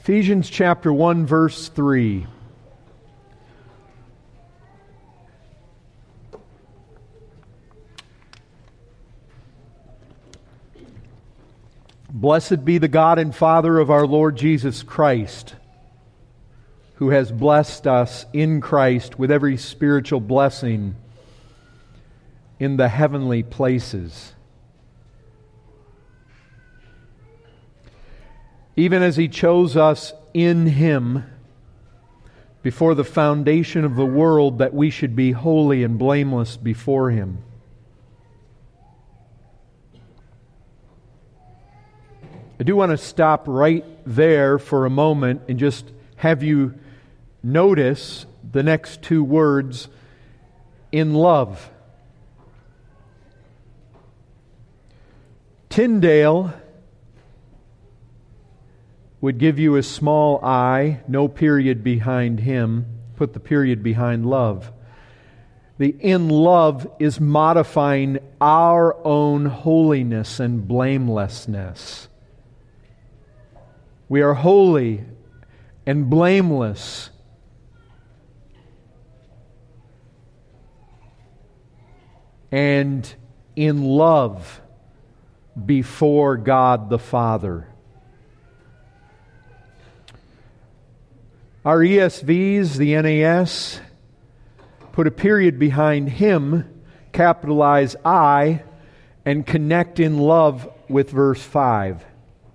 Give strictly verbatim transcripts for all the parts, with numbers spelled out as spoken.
Ephesians chapter one, verse three. Blessed be the God and Father of our Lord Jesus Christ, who has blessed us in Christ with every spiritual blessing in the heavenly places, even as He chose us in Him before the foundation of the world, that we should be holy and blameless before Him. I do want to stop right there for a moment and just have you notice the next two words, in love. Tyndale would give you a small I, no period behind him, put the period behind love. The in love is modifying our own holiness and blamelessness. We are holy and blameless. And in love before God the Father. Our E S Vs, the N A S, put a period behind Him, capitalize I, and connect in love with verse five.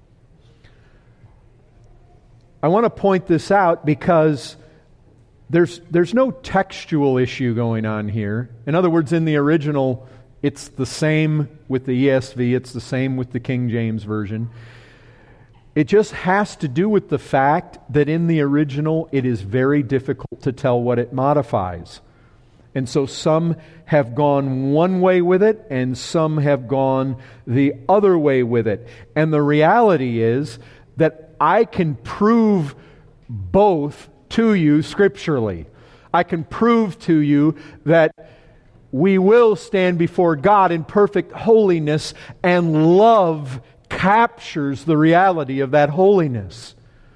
I want to point this out because there's there's no textual issue going on here. In other words, in the original, it's the same with the E S V, it's the same with the King James Version. It just has to do with the fact that in the original, it is very difficult to tell what it modifies. And so some have gone one way with it, and some have gone the other way with it. And the reality is that I can prove both to you scripturally. I can prove to you that we will stand before God in perfect holiness, and love captures the reality of that holiness.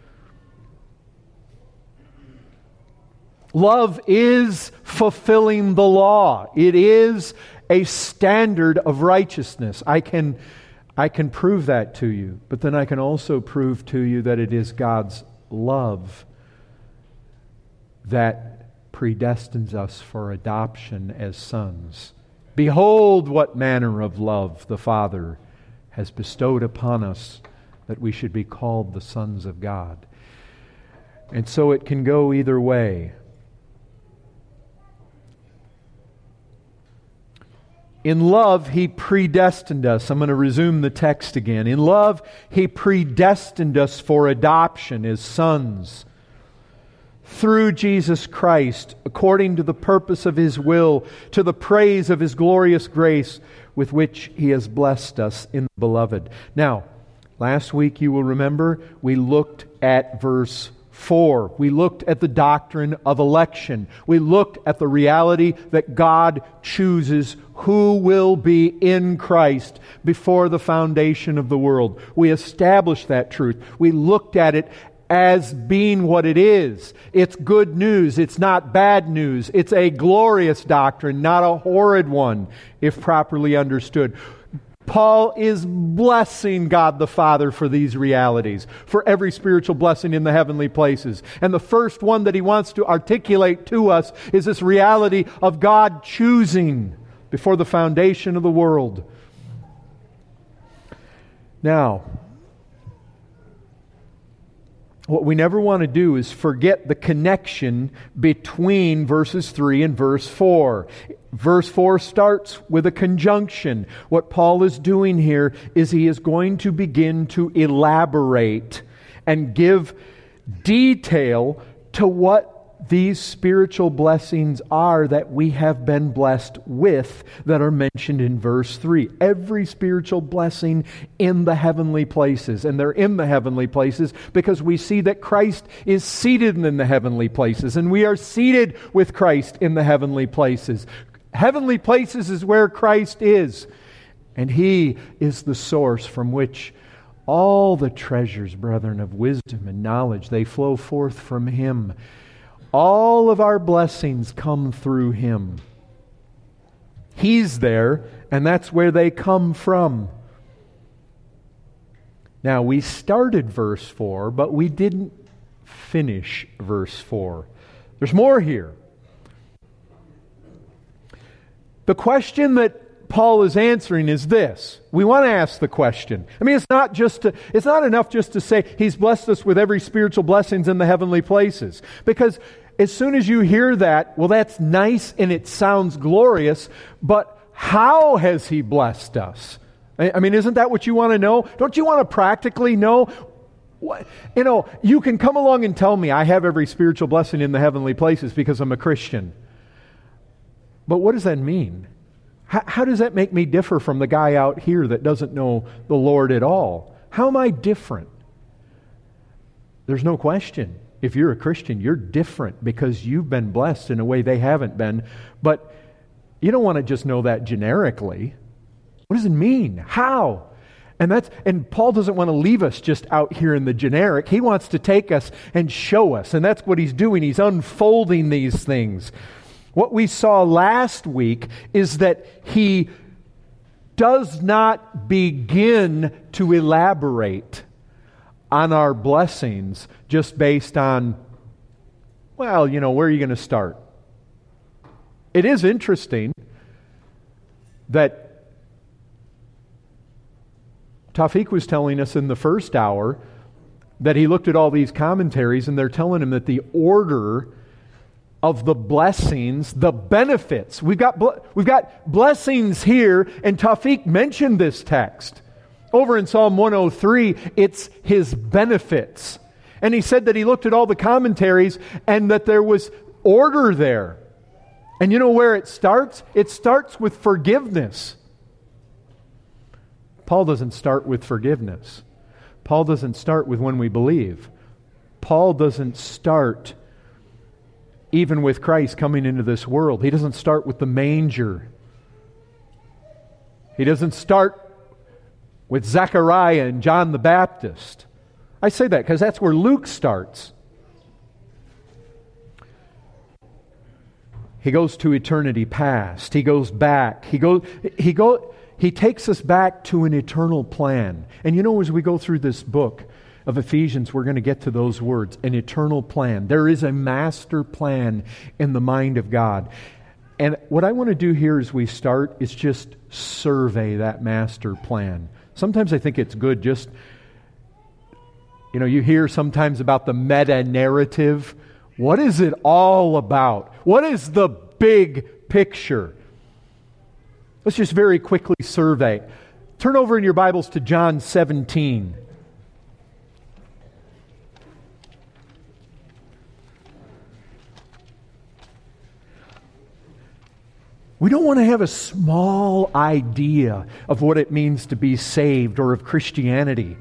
Love is fulfilling the law. It is a standard of righteousness. I can I can prove that to you, but then I can also prove to you that it is God's love that predestines us for adoption as sons. Behold, what manner of love the Father has bestowed upon us, that we should be called the sons of God. And so it can go either way. In love, He predestined us. I'm going to resume the text again. In love, He predestined us for adoption as sons through Jesus Christ, according to the purpose of His will, to the praise of His glorious grace, with which He has blessed us in the Beloved. Now, last week you will remember, we looked at verse four. We looked at the doctrine of election. We looked at the reality that God chooses who will be in Christ before the foundation of the world. We established that truth. We looked at it as being what it is. It's good news. It's not bad news. It's a glorious doctrine, not a horrid one, if properly understood. Paul is blessing God the Father for these realities, for every spiritual blessing in the heavenly places. And the first one that he wants to articulate to us is this reality of God choosing before the foundation of the world. Now, what we never want to do is forget the connection between verses three and verse four. Verse four starts with a conjunction. What Paul is doing here is he is going to begin to elaborate and give detail to what these spiritual blessings are that we have been blessed with, that are mentioned in verse three. Every spiritual blessing in the heavenly places. And they're in the heavenly places because we see that Christ is seated in the heavenly places. And we are seated with Christ in the heavenly places. Heavenly places is where Christ is. And He is the source from which All the treasures, brethren, of wisdom and knowledge, they flow forth from Him. All of our blessings come through Him. He's there, and that's where they come from. Now, we started verse four, but we didn't finish verse four. There's more here. The question that Paul is answering is this. We want to ask the question. I mean, it's not just to, it's not enough just to say He's blessed us with every spiritual blessings in the heavenly places. Because as soon as you hear that, well, that's nice and it sounds glorious, but how has He blessed us? I mean, isn't that what you want to know? Don't you want to practically know? You know, you can come along and tell me I have every spiritual blessing in the heavenly places because I'm a Christian. But what does that mean? How, how does that make me differ from the guy out here that doesn't know the Lord at all? How am I different? There's no question. If you're a Christian, you're different because you've been blessed in a way they haven't been. But you don't want to just know that generically. What does it mean? How? And that's and Paul doesn't want to leave us just out here in the generic. He wants to take us and show us. And that's what he's doing. He's unfolding these things. What we saw last week is that he does not begin to elaborate on our blessings just based on, well, you know, where are you going to start? It is interesting that Tawfiq was telling us in the first hour that he looked at all these commentaries and they're telling him that the order of the blessings, the benefits, we've got we've got blessings here, and Tawfiq mentioned this text. Over in Psalm one oh three, it's His benefits. And he said that he looked at all the commentaries and that there was order there. And you know where it starts? It starts with forgiveness. Paul doesn't start with forgiveness. Paul doesn't start with when we believe. Paul doesn't start even with Christ coming into this world. He doesn't start with the manger. He doesn't start with Zechariah and John the Baptist. I say that because that's where Luke starts. He goes to eternity past. He goes back. He goes. He go. He takes us back to an eternal plan. And you know, as we go through this book of Ephesians, we're going to get to those words, an eternal plan. There is a master plan in the mind of God. And what I want to do here as we start is just survey that master plan. Sometimes I think it's good just, you know, you hear sometimes about the meta-narrative. What is it all about? What is the big picture? Let's just very quickly survey. Turn over in your Bibles to John seventeen. We don't want to have a small idea of what it means to be saved or of Christianity.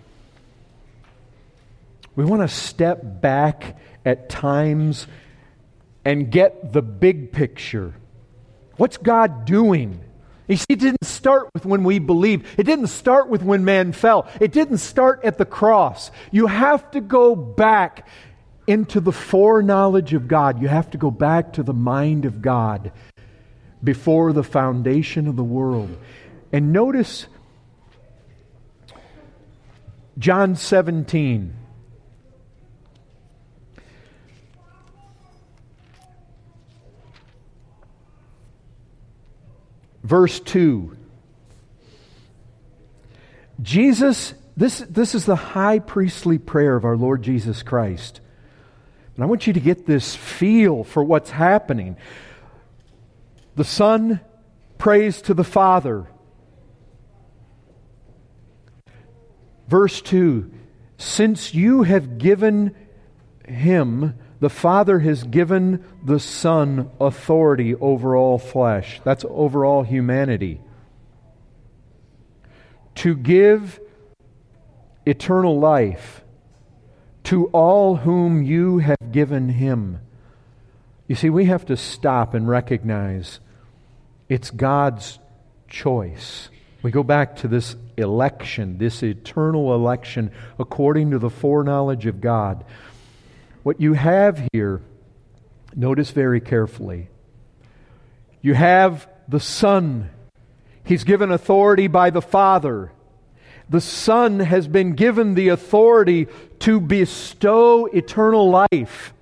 We want to step back at times and get the big picture. What's God doing? You see, it didn't start with when we believed. It didn't start with when man fell. It didn't start at the cross. You have to go back into the foreknowledge of God. You have to go back to the mind of God before the foundation of the world. And notice John seventeen. Verse two. Jesus, this, this is the high priestly prayer of our Lord Jesus Christ. And I want you to get this feel for what's happening. The Son prays to the Father. Verse two. Since you have given Him, the Father has given the Son authority over all flesh. That's over all humanity. To give eternal life to all whom you have given Him. You see, we have to stop and recognize it's God's choice. We go back to this election, this eternal election according to the foreknowledge of God. What you have here, notice very carefully, you have the Son. He's given authority by the Father. The Son has been given the authority to bestow eternal life.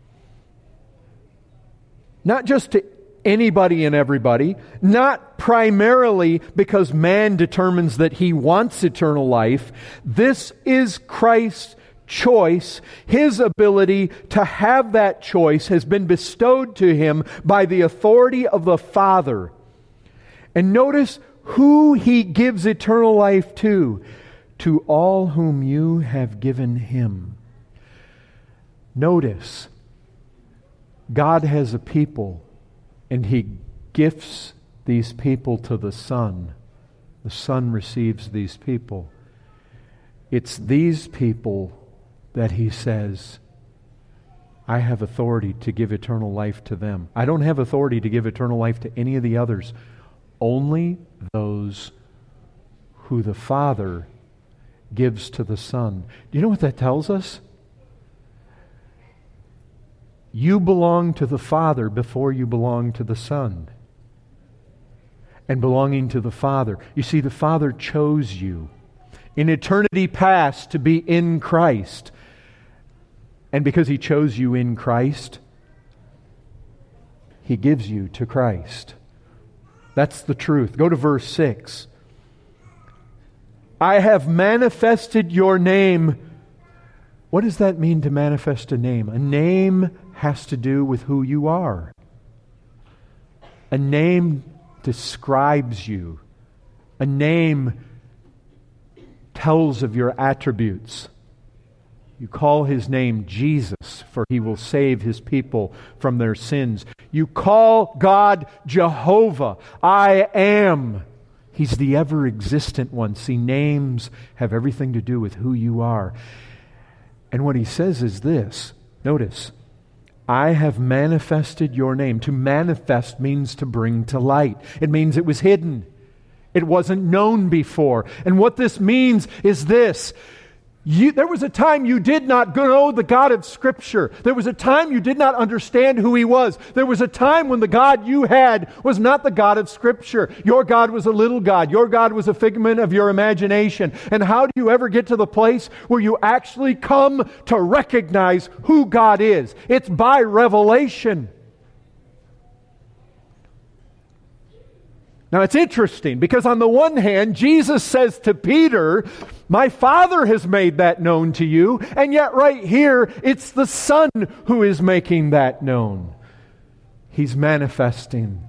Not just to anybody and everybody, not primarily because man determines that he wants eternal life. This is Christ's choice. His ability to have that choice has been bestowed to him by the authority of the Father. And notice who he gives eternal life to. To all whom you have given him. Notice, God has a people, and he gifts these people to the Son. The Son receives these people. It's these people that he says, I have authority to give eternal life to them. I don't have authority to give eternal life to any of the others. Only those who the Father gives to the Son. Do you know what that tells us? You belong to the Father before you belong to the Son. And belonging to the Father. You see, the Father chose you in eternity past to be in Christ. And because He chose you in Christ, He gives you to Christ. That's the truth. Go to verse six. I have manifested your name. What does that mean to manifest a name? A name has to do with who you are. A name describes you. A name tells of your attributes. You call His name Jesus, for He will save His people from their sins. You call God Jehovah. I am. He's the ever-existent one. See, names have everything to do with who you are. And what He says is this. Notice, I have manifested your name. To manifest means to bring to light. It means it was hidden. It wasn't known before. And what this means is this. You, there was a time you did not know the God of Scripture. There was a time you did not understand who He was. There was a time when the God you had was not the God of Scripture. Your God was a little God. Your God was a figment of your imagination. And how do you ever get to the place where you actually come to recognize who God is? It's by revelation. Now it's interesting because on the one hand, Jesus says to Peter, my Father has made that known to you, and yet right here, it's the Son who is making that known. He's manifesting.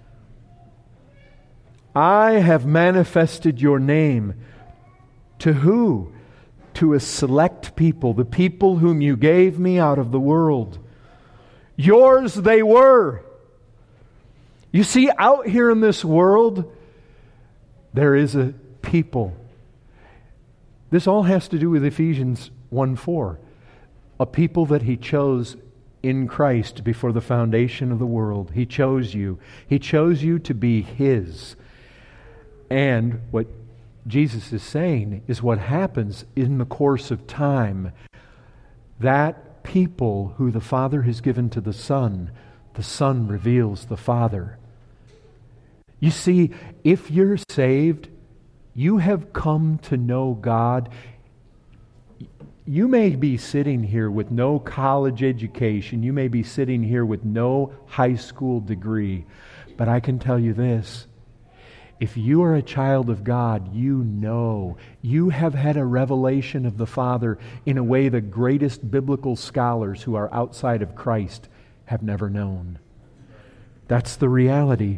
I have manifested your name. To who? To a select people, the people whom you gave me out of the world. Yours they were. You see, out here in this world, there is a people. This all has to do with Ephesians one four. A people that He chose in Christ before the foundation of the world. He chose you. He chose you to be His. And what Jesus is saying is what happens in the course of time. That people who the Father has given to the Son, the Son reveals the Father. You see, if you're saved, you have come to know God. You may be sitting here with no college education. You may be sitting here with no high school degree. But I can tell you this. If you are a child of God, you know. You have had a revelation of the Father in a way the greatest biblical scholars who are outside of Christ have never known. That's the reality.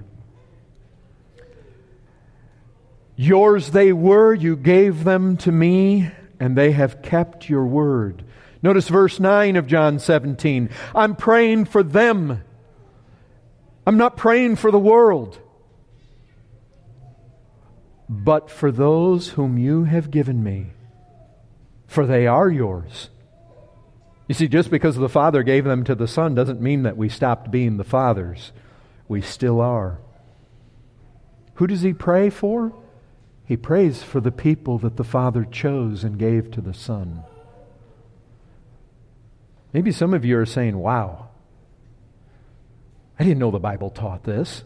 Yours they were, you gave them to me, and they have kept your word. Notice verse nine of John seventeen. I'm praying for them. I'm not praying for the world, but for those whom you have given me, for they are yours. You see, just because the Father gave them to the Son doesn't mean that we stopped being the Father's. We still are. Who does He pray for? He prays for the people that the Father chose and gave to the Son. Maybe some of you are saying, wow, I didn't know the Bible taught this.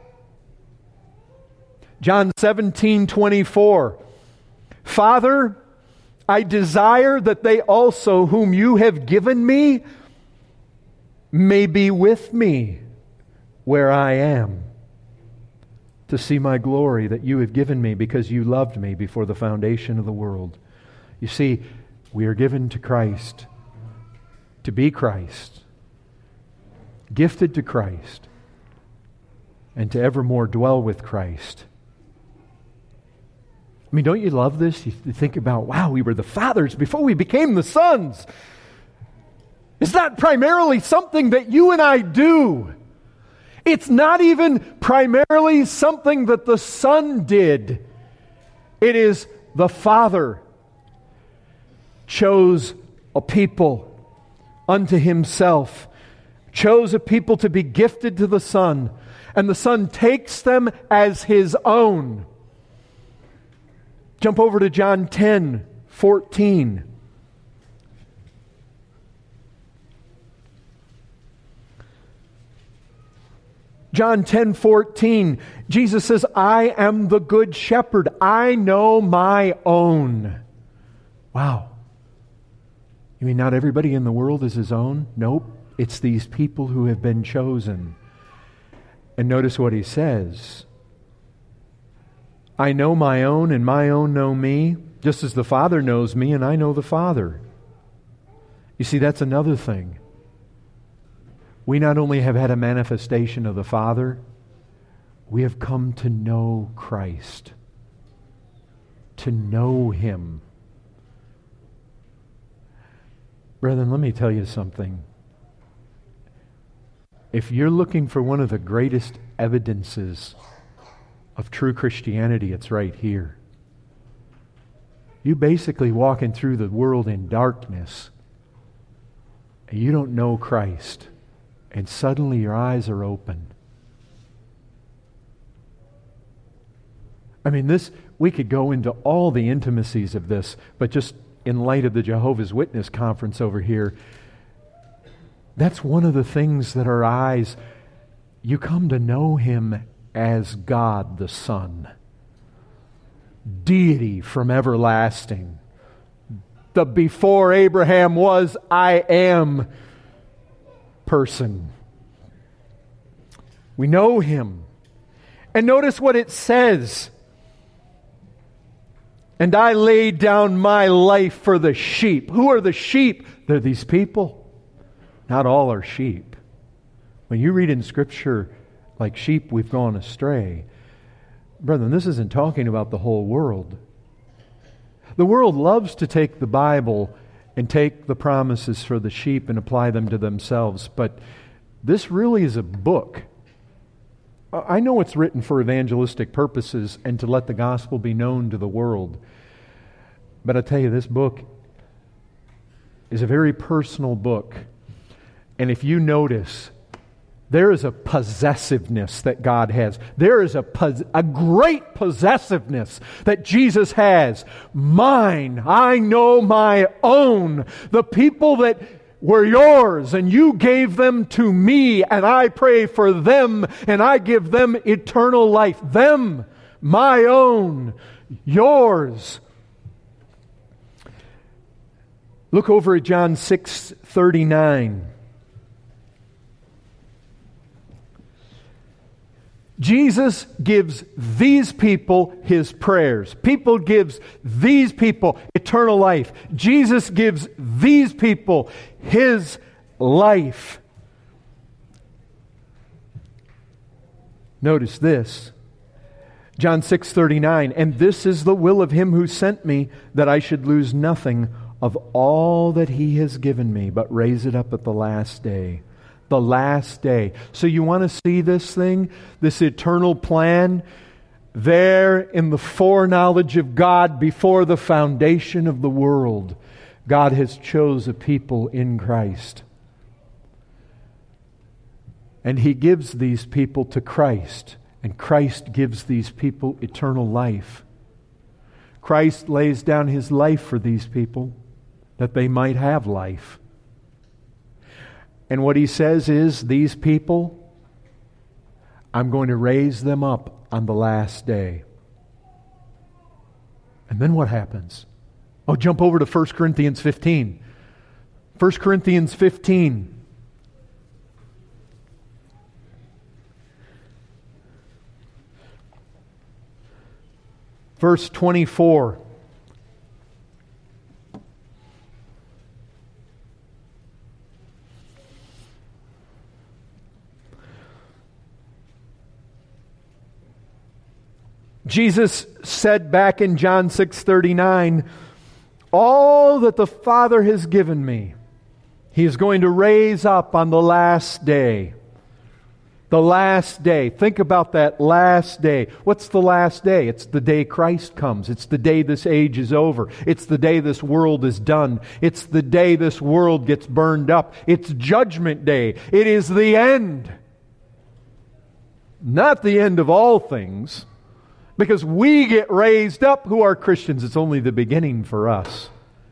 John seventeen twenty-four. Father, I desire that they also whom you have given me may be with me where I am, to see my glory that you have given me because you loved me before the foundation of the world. You see, we are given to Christ, to be Christ, gifted to Christ, and to evermore dwell with Christ. I mean, don't you love this? You think about, wow, we were the fathers before we became the sons. It's not primarily something that you and I do. It's not even primarily something that the Son did. It is the Father chose a people unto Himself, chose a people to be gifted to the Son, and the Son takes them as His own. Jump over to John ten fourteen. John ten fourteen, Jesus says, I am the good shepherd. I know my own. Wow. You mean not everybody in the world is his own? Nope. It's these people who have been chosen. And notice what he says. I know my own, and my own know me, just as the Father knows me, and I know the Father. You see, that's another thing. We not only have had a manifestation of the Father, we have come to know Christ, to know Him. Brethren, let me tell you something. If you're looking for one of the greatest evidences of true Christianity, it's right here. You basically walking through the world in darkness, and you don't know Christ, and suddenly your eyes are open. I mean, this, we could go into all the intimacies of this, but just in light of the Jehovah's Witness conference over here, that's one of the things that our eyes, you come to know Him as God the Son, deity from everlasting, the before Abraham was, I am person. We know Him. And notice what it says. And I laid down my life for the sheep. Who are the sheep? They're these people. Not all are sheep. When you read in Scripture, like sheep, we've gone astray. Brethren, this isn't talking about the whole world. The world loves to take the Bible and take the promises for the sheep and apply them to themselves. But this really is a book. I know it's written for evangelistic purposes and to let the gospel be known to the world. But I tell you, this book is a very personal book. And if you notice, there is a possessiveness that God has. There is a, pos- a great possessiveness that Jesus has. Mine, I know my own. The people that were yours, and you gave them to me, and I pray for them, and I give them eternal life. Them, my own, yours. Look over at John six thirty-nine. Jesus gives these people His prayers. People gives these people eternal life. Jesus gives these people His life. Notice this. John six thirty-nine. And this is the will of Him who sent me, that I should lose nothing of all that He has given me, but raise it up at the last day. The last day. So you want to see this thing, this eternal plan, there in the foreknowledge of God before the foundation of the world. God has chose a people in Christ. And He gives these people to Christ. And Christ gives these people eternal life. Christ lays down His life for these people that they might have life. And what He says is, these people, I'm going to raise them up on the last day. And then what happens? Oh, jump over to First Corinthians fifteen. First Corinthians fifteen. Verse twenty-four. Jesus said back in John six thirty-nine, all that the Father has given me, He is going to raise up on the last day. The last day. Think about that last day. What's the last day? It's the day Christ comes. It's the day this age is over. It's the day this world is done. It's the day this world gets burned up. It's Judgment Day. It is the end. Not the end of all things. Because we get raised up who are Christians. It's only the beginning for us.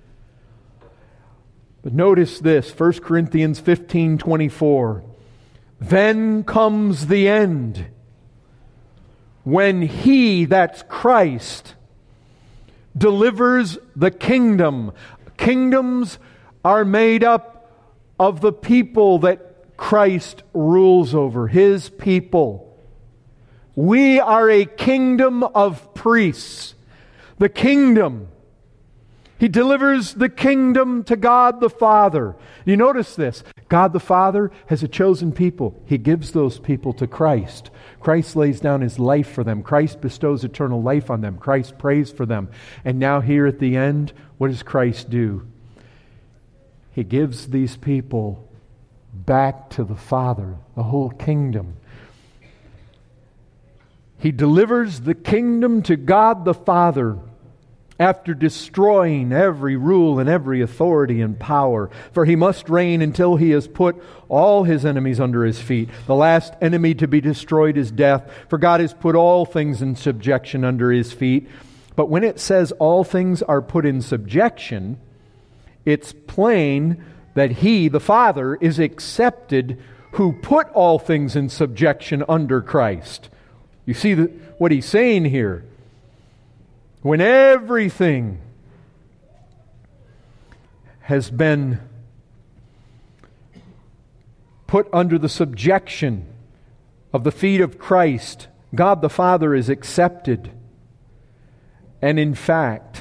But notice this, First Corinthians fifteen twenty-four. Then comes the end, when He, that's Christ, delivers the kingdom. Kingdoms are made up of the people that Christ rules over, His people. We are a kingdom of priests. The kingdom. He delivers the kingdom to God the Father. You notice this. God the Father has a chosen people. He gives those people to Christ. Christ lays down His life for them. Christ bestows eternal life on them. Christ prays for them. And now here at the end, what does Christ do? He gives these people back to the Father, the whole kingdom. He delivers the kingdom to God the Father after destroying every rule and every authority and power. For He must reign until He has put all His enemies under His feet. The last enemy to be destroyed is death. For God has put all things in subjection under His feet. But when it says all things are put in subjection, it's plain that He, the Father, is accepted who put all things in subjection under Christ. You see the, what He's saying here. When everything has been put under the subjection of the feet of Christ, God the Father is accepted. And in fact,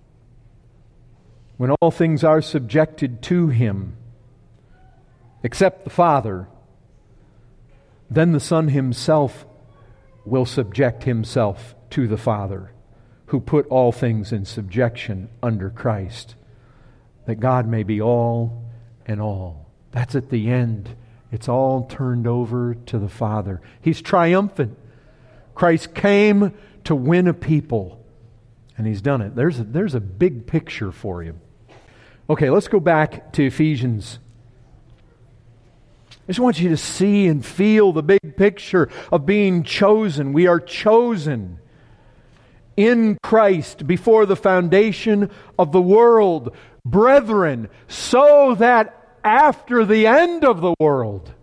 when all things are subjected to Him, except the Father, then the Son Himself will subject Himself to the Father, who put all things in subjection under Christ, that God may be all and all. That's at the end. It's all turned over to the Father. He's triumphant. Christ came to win a people, and He's done it. There's a, there's a big picture for you. Okay, let's go back to Ephesians. I just want you to see and feel the big picture of being chosen. We are chosen in Christ before the foundation of the world, brethren, so that after the end of the world,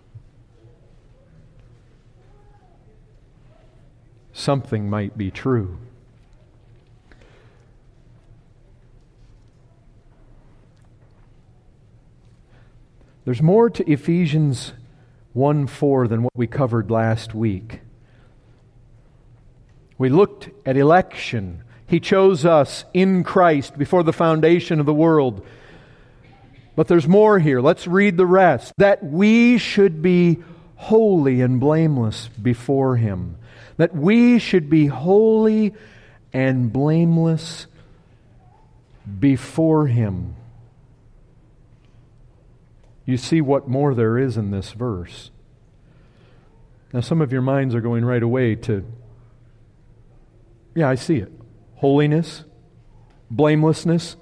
something might be true. There's more to Ephesians one four than what we covered last week. We looked at election. He chose us in Christ before the foundation of the world. But there's more here. Let's read the rest. That we should be holy and blameless before Him. That we should be holy and blameless before Him. You see what more there is in this verse. Now some of your minds are going right away to, yeah, I see it. Holiness, blamelessness.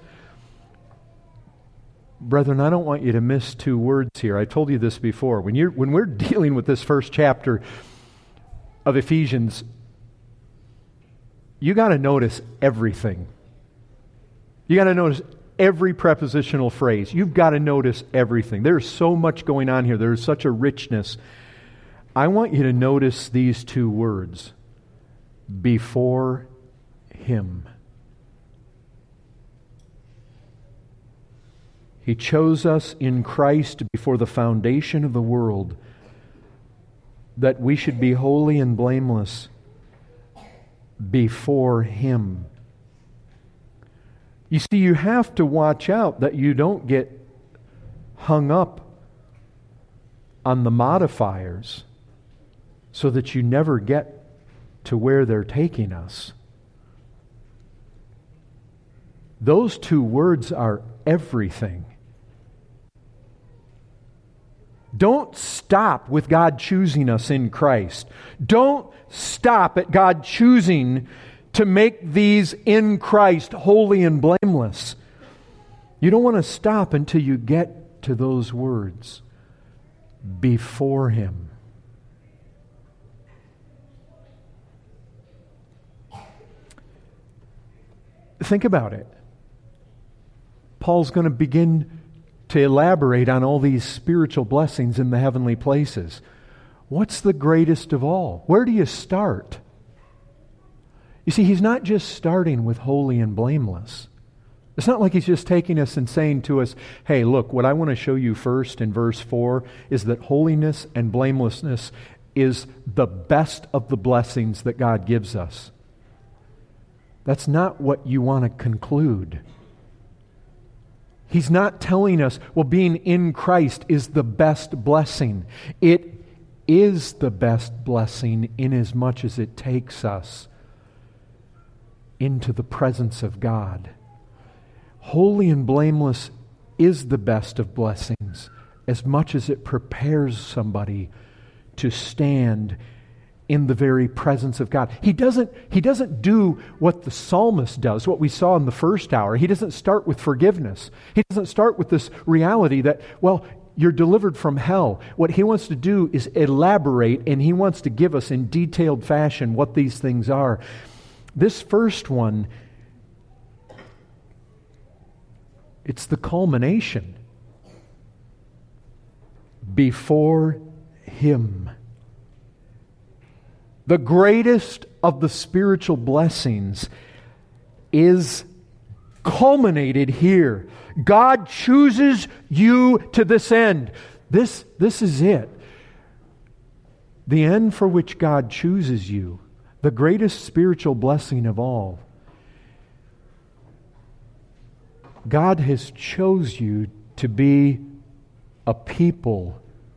Brethren, I don't want you to miss two words here. I told you this before. When you're when we're dealing with this first chapter of Ephesians, you got to notice everything. You got to notice every prepositional phrase. You've got to notice everything. There's so much going on here. There's such a richness. I want you to notice these two words. Before Him. He chose us in Christ before the foundation of the world, that we should be holy and blameless before Him. You see, you have to watch out that you don't get hung up on the modifiers so that you never get to where they're taking us. Those two words are everything. Don't stop with God choosing us in Christ. Don't stop at God choosing to make these in Christ holy and blameless. You don't want to stop until you get to those words. Before Him. Think about it. Paul's going to begin to elaborate on all these spiritual blessings in the heavenly places. What's the greatest of all? Where do you start? You see, he's not just starting with holy and blameless. It's not like he's just taking us and saying to us, hey, look, what I want to show you first in verse four is that holiness and blamelessness is the best of the blessings that God gives us. That's not what you want to conclude. He's not telling us, well, being in Christ is the best blessing. It is the best blessing inasmuch as it takes us into the presence of God. Holy and blameless is the best of blessings as much as it prepares somebody to stand in the very presence of God. He doesn't, he doesn't do what the psalmist does, what we saw in the first hour. He doesn't start with forgiveness. He doesn't start with this reality that, well, you're delivered from hell. What he wants to do is elaborate, and he wants to give us in detailed fashion what these things are. This first one, it's the culmination. Before Him. The greatest of the spiritual blessings is culminated here. God chooses you to this end. This, this is it. The end for which God chooses you. The greatest spiritual blessing of all. God has chose you to be a people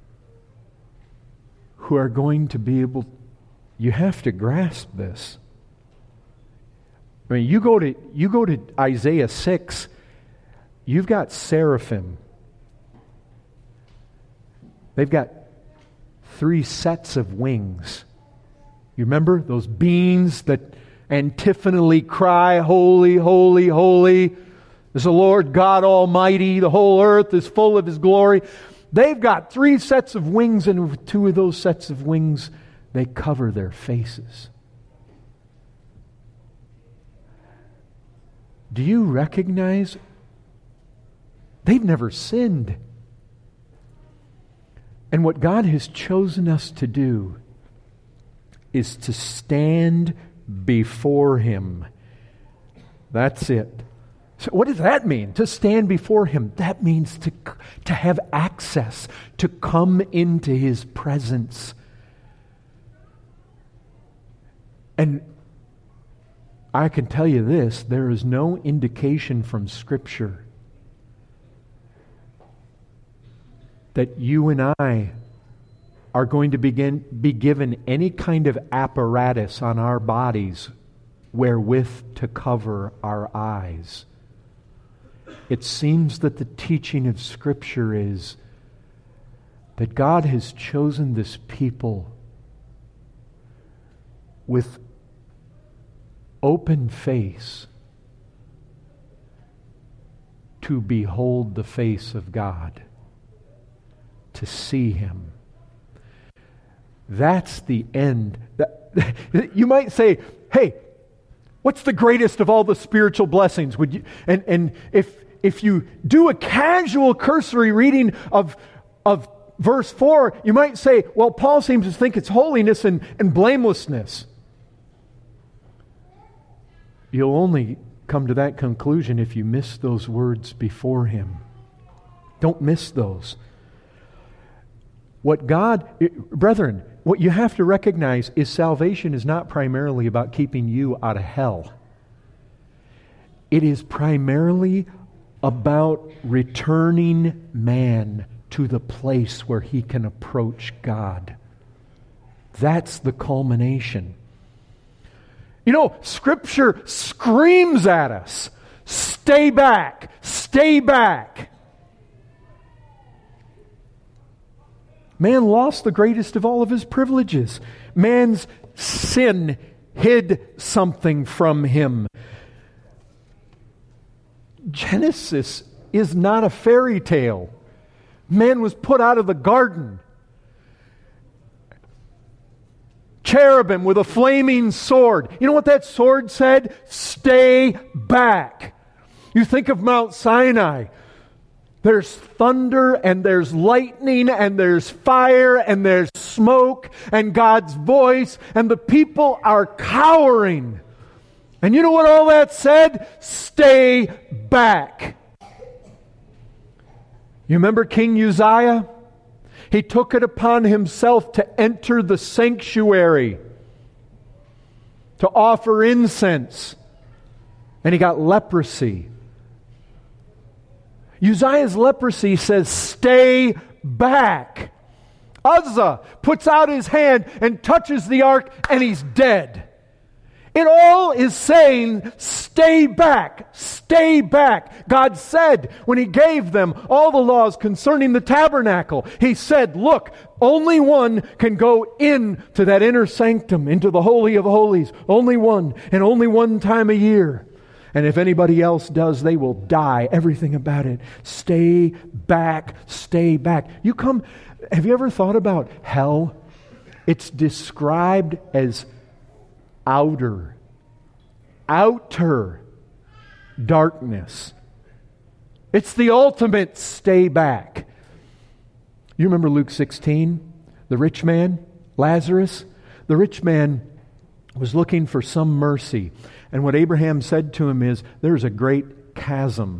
who are going to be able, you have to grasp this. I mean, you go to you go to Isaiah six, you've got seraphim. They've got three sets of wings. You remember those beings that antiphonally cry, holy, holy, holy is the Lord God Almighty. The whole earth is full of His glory. They've got three sets of wings, and with two of those sets of wings, they cover their faces. Do you recognize? They've never sinned. And what God has chosen us to do is to stand before Him. That's it. So what does that mean? To stand before Him. That means to, to have access, to come into His presence. And I can tell you this, there is no indication from Scripture that you and I are going to begin be given any kind of apparatus on our bodies wherewith to cover our eyes. It seems that the teaching of Scripture is that God has chosen this people with open face to behold the face of God, to see Him. That's the end. You might say, hey, What's the greatest of all the spiritual blessings? Would you, and, and if, if you do a casual cursory reading of, of verse four, you might say, well, Paul seems to think it's holiness and, and blamelessness. You'll only come to that conclusion if you miss those words before him. Don't miss those. What God, brethren, what you have to recognize is salvation is not primarily about keeping you out of hell. It is primarily about returning man to the place where he can approach God. That's the culmination. You know, Scripture screams at us, stay back, stay back. Man lost the greatest of all of his privileges. Man's sin hid something from him. Genesis is not a fairy tale. Man was put out of the garden. Cherubim with a flaming sword. You know what that sword said? Stay back. You think of Mount Sinai. There's thunder and there's lightning and there's fire and there's smoke and God's voice, and the people are cowering. And you know what all that said? Stay back. You remember King Uzziah? He took it upon himself to enter the sanctuary to offer incense, and he got leprosy. Uzziah's leprosy says, stay back. Uzzah puts out his hand and touches the ark, and he's dead. It all is saying, stay back, stay back. God said, when He gave them all the laws concerning the tabernacle, He said, look, only one can go into that inner sanctum, into the Holy of Holies. Only one, and only one time a year. And if anybody else does, they will die. Everything about it. Stay back, stay back. You come, have you ever thought about hell? It's described as outer, outer darkness. It's the ultimate stay back. You remember Luke sixteen? The rich man, Lazarus? The rich man was looking for some mercy. And what Abraham said to him is, there's a great chasm.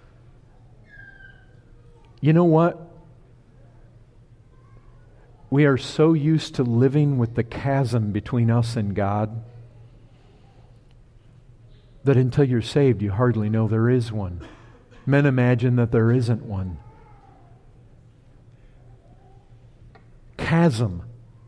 You know what? We are so used to living with the chasm between us and God that until you're saved, you hardly know there is one. Men imagine that there isn't one. Chasm.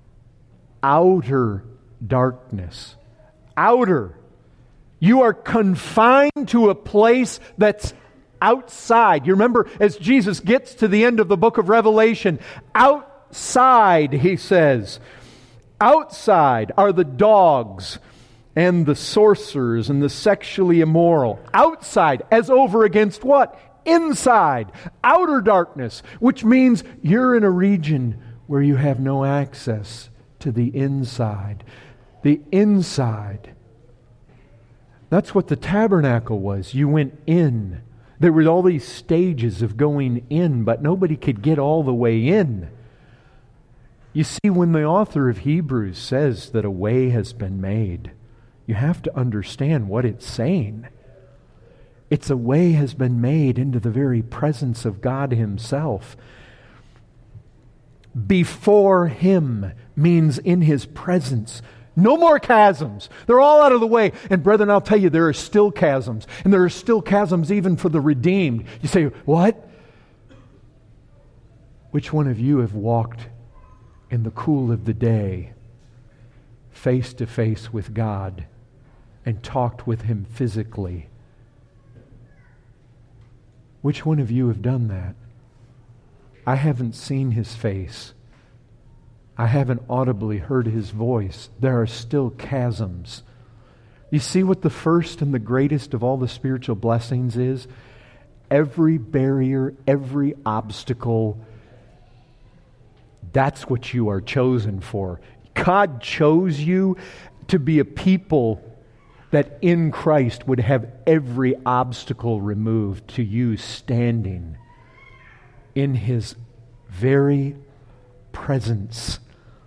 Outer darkness. Outer. You are confined to a place that's outside. You remember, as Jesus gets to the end of the book of Revelation, outside, He says, outside are the dogs and the sorcerers and the sexually immoral. Outside, as over against what? Inside. Outer darkness, which means you're in a region where you have no access to the inside. The inside. That's what the tabernacle was. You went in. There were all these stages of going in, but nobody could get all the way in. You see, when the author of Hebrews says that a way has been made, you have to understand what it's saying. It's a way has been made into the very presence of God Himself. Before Him means in His presence. No more chasms. They're all out of the way. And brethren, I'll tell you, there are still chasms. And there are still chasms even for the redeemed. You say, what? Which one of you have walked in the cool of the day, face to face with God, and talked with Him physically? Which one of you have done that? I haven't seen His face. I haven't audibly heard His voice. There are still chasms. You see what the first and the greatest of all the spiritual blessings is? Every barrier, every obstacle, that's what you are chosen for. God chose you to be a people that in Christ would have every obstacle removed to you standing in His very presence.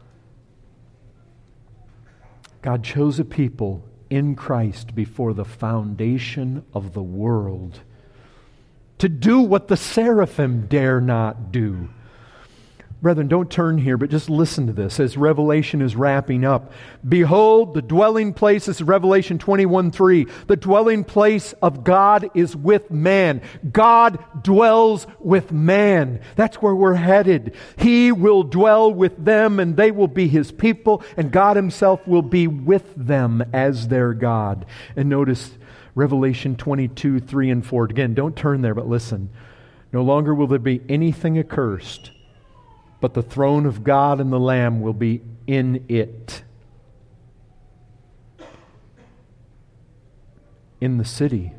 God chose a people in Christ before the foundation of the world to do what the seraphim dare not do. Brethren, don't turn here, but just listen to this as Revelation is wrapping up. Behold, the dwelling place, this is Revelation twenty-one three, the dwelling place of God is with man. God dwells with man. That's where we're headed. He will dwell with them, and they will be His people, and God Himself will be with them as their God. And notice Revelation twenty-two three and four. Again, don't turn there, but listen. No longer will there be anything accursed, but the throne of God and the Lamb will be in it. In the city.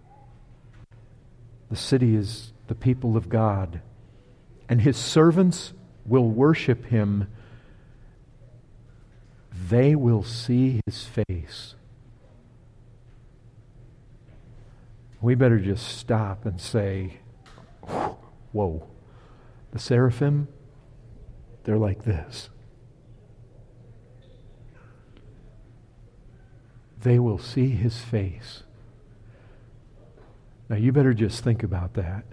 The city is the people of God. And His servants will worship Him. They will see His face. We better just stop and say, whoa, the seraphim, they're like this. They will see His face. Now you better just think about that.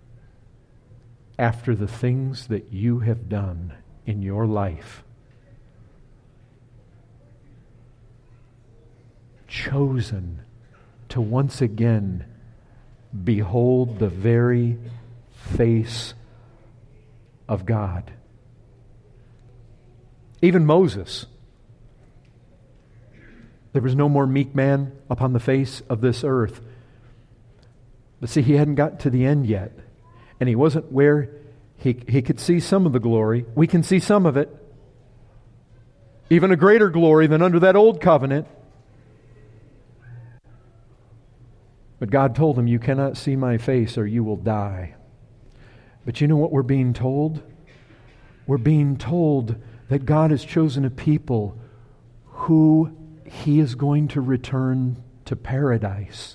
After the things that you have done in your life, chosen to once again behold the very face of God. Even Moses. There was no more meek man upon the face of this earth. But see, he hadn't got to the end yet. And he wasn't where he, he could see some of the glory. We can see some of it. Even a greater glory than under that old covenant. But God told him, you cannot see my face or you will die. But you know what we're being told? We're being told that God has chosen a people who He is going to return to paradise.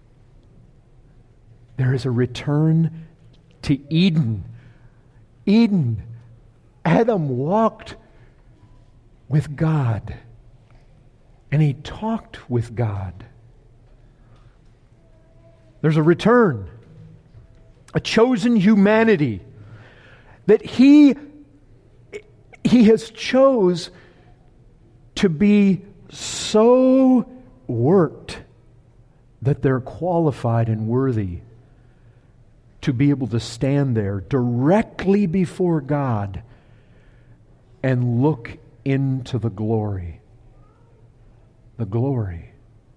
There is a return to Eden. Eden. Adam walked with God. And he talked with God. There's a return. A chosen humanity that He He has chose to be so worked that they're qualified and worthy to be able to stand there directly before God and look into the glory. The glory.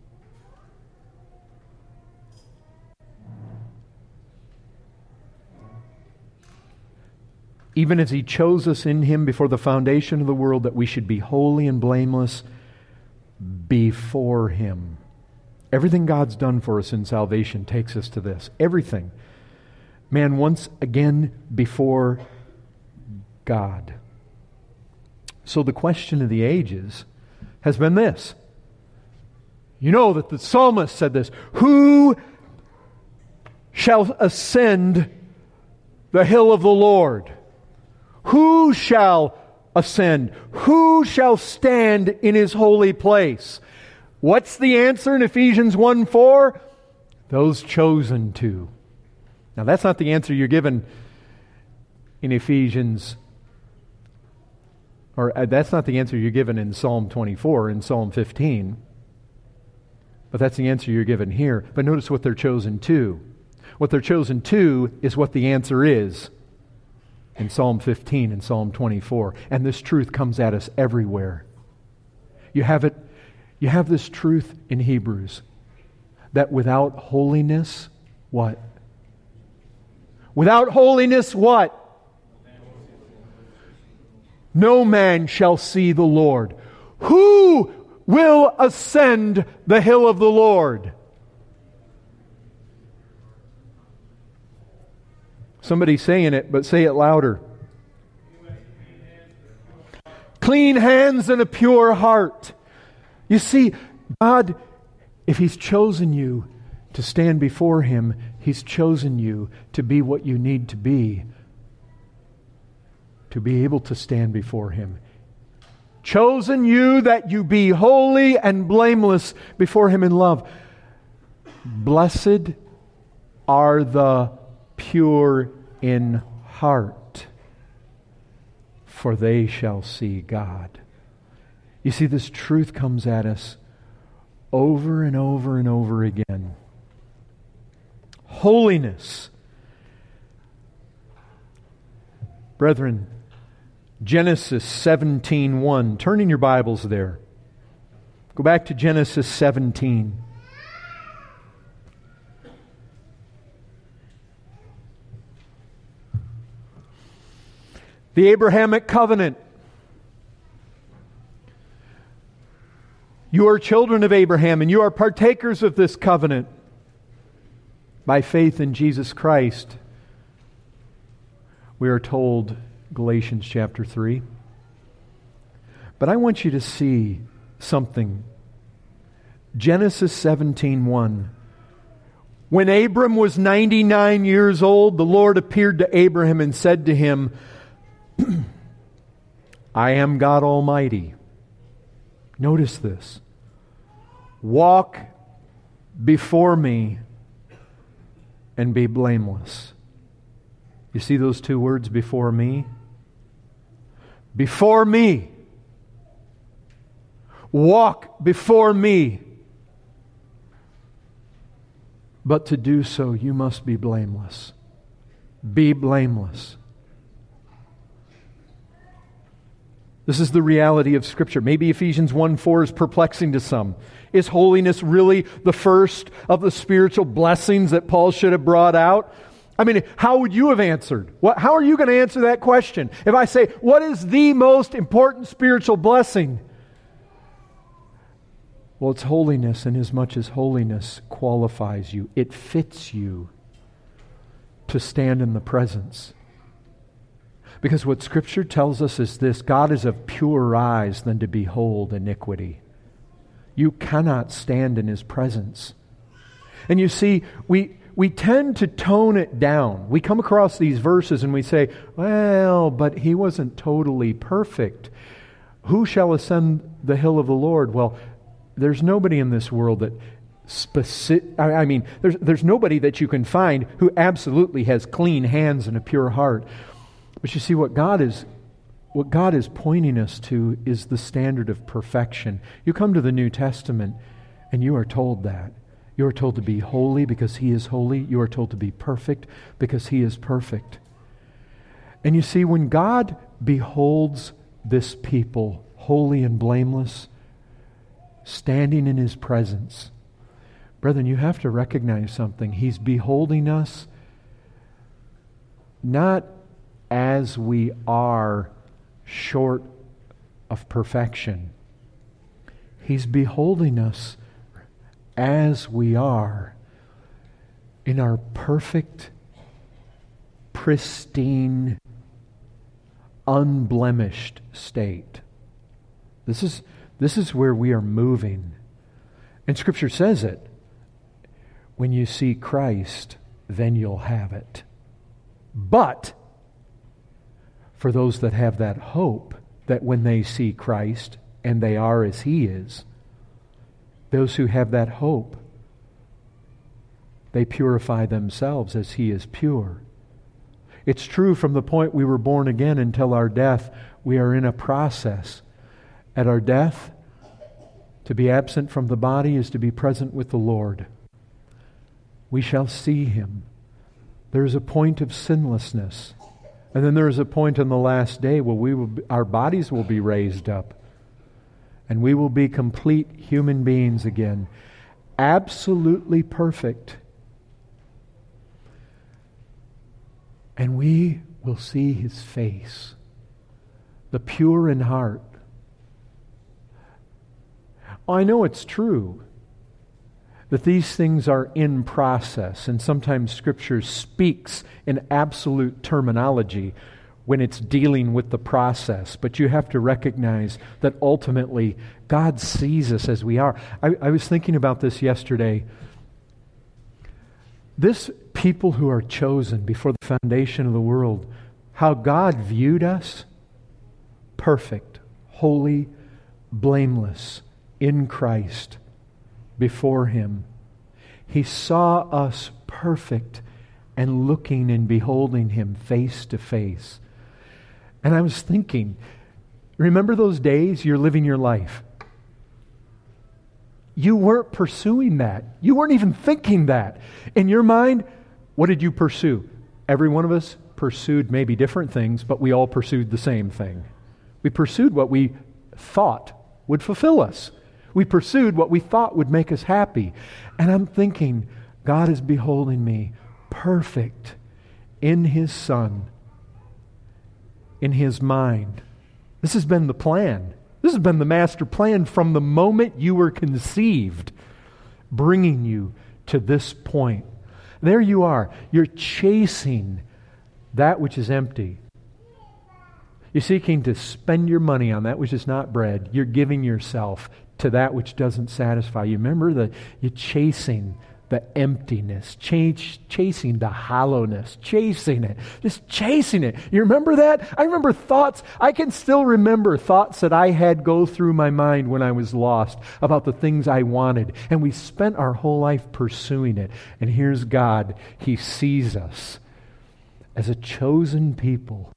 Even as He chose us in Him before the foundation of the world, that we should be holy and blameless before Him. Everything God's done for us in salvation takes us to this. Everything. Man, once again before God. So the question of the ages has been this. You know that the psalmist said this. Who shall ascend the hill of the Lord? Who shall ascend? Who shall stand in His holy place? What's the answer in Ephesians one four? Those chosen to. Now that's not the answer you're given in Ephesians, or uh, that's not the answer you're given in Psalm twenty-four, in Psalm fifteen. But that's the answer you're given here. But notice what they're chosen to. What they're chosen to is what the answer is in Psalm fifteen and Psalm twenty-four. And this truth comes at us everywhere. You have it, you have this truth in Hebrews, that without holiness, what? Without holiness, what? No man shall see the Lord. Who will ascend the hill of the Lord? Somebody's saying it, but say it louder. Clean hands and a pure heart. You see, God If He's chosen you to stand before Him, He's chosen you to be what you need to be, to be able to stand before Him. Chosen you that you be holy and blameless before Him in love. Blessed are the pure in heart, for they shall see God. You see, this truth comes at us over and over and over again. Holiness. Brethren, Genesis seventeen one. Turn in your Bibles there. Go back to Genesis seventeen. The Abrahamic covenant. You are children of Abraham, and you are partakers of this covenant by faith in Jesus Christ. We are told, Galatians chapter three. But I want you to see something. Genesis seventeen one. When Abram was ninety-nine years old, the Lord appeared to Abraham and said to him, I am God Almighty. Notice this. Walk before me and be blameless. You see those two words, before me? Before me. Walk before me. But to do so, you must be blameless. Be blameless. This is the reality of Scripture. Maybe Ephesians one four is perplexing to some. Is holiness really the first of the spiritual blessings that Paul should have brought out? I mean, how would you have answered? What, how are you going to answer that question? If I say, what is the most important spiritual blessing? Well, it's holiness, and as much as holiness qualifies you, it fits you to stand in the presence. Because what Scripture tells us is this: God is of purer eyes than to behold iniquity. You cannot stand in His presence. And you see, we we tend to tone it down. We come across these verses and we say, well, but He wasn't totally perfect. Who shall ascend the hill of the Lord? Well, there's nobody in this world that specific. I mean, there's there's nobody that you can find who absolutely has clean hands and a pure heart. But you see, what God is what God is pointing us to is the standard of perfection. You come to the New Testament and you are told that. You are told to be holy because He is holy. You are told to be perfect because He is perfect. And you see, when God beholds this people, holy and blameless, standing in His presence, brethren, you have to recognize something. He's beholding us not as we are short of perfection. He's beholding us as we are in our perfect, pristine, unblemished state. This is, this is where we are moving. And Scripture says it. When you see Christ, then you'll have it. But for those that have that hope that when they see Christ and they are as He is, those who have that hope, they purify themselves as He is pure. It's true from the point we were born again until our death, we are in a process. At our death, to be absent from the body is to be present with the Lord. We shall see Him. There is a point of sinlessness. And then there is a point in the last day where we will be, our bodies will be raised up. And we will be complete human beings again. Absolutely perfect. And we will see His face. The pure in heart. I know it's true that these things are in process, and sometimes Scripture speaks in absolute terminology when it's dealing with the process. But you have to recognize that ultimately God sees us as we are. I, I was thinking about this yesterday. This people who are chosen before the foundation of the world, how God viewed us, perfect, holy, blameless, in Christ, before Him. He saw us perfect and looking and beholding Him face to face. And I was thinking, remember those days you're living your life? You weren't pursuing that. You weren't even thinking that. In your mind, what did you pursue? Every one of us pursued maybe different things, but we all pursued the same thing. We pursued what we thought would fulfill us. We pursued what we thought would make us happy. And I'm thinking, God is beholding me perfect in His Son, in His mind. This has been the plan. This has been the master plan from the moment you were conceived, bringing you to this point. There you are. You're chasing that which is empty. You're seeking to spend your money on that which is not bread. You're giving yourself to that which doesn't satisfy you. Remember that you're chasing the emptiness, ch- chasing the hollowness, chasing it, just chasing it. You remember that? I remember thoughts, I can still remember thoughts that I had go through my mind when I was lost about the things I wanted. And we spent our whole life pursuing it. And here's God. He sees us as a chosen people.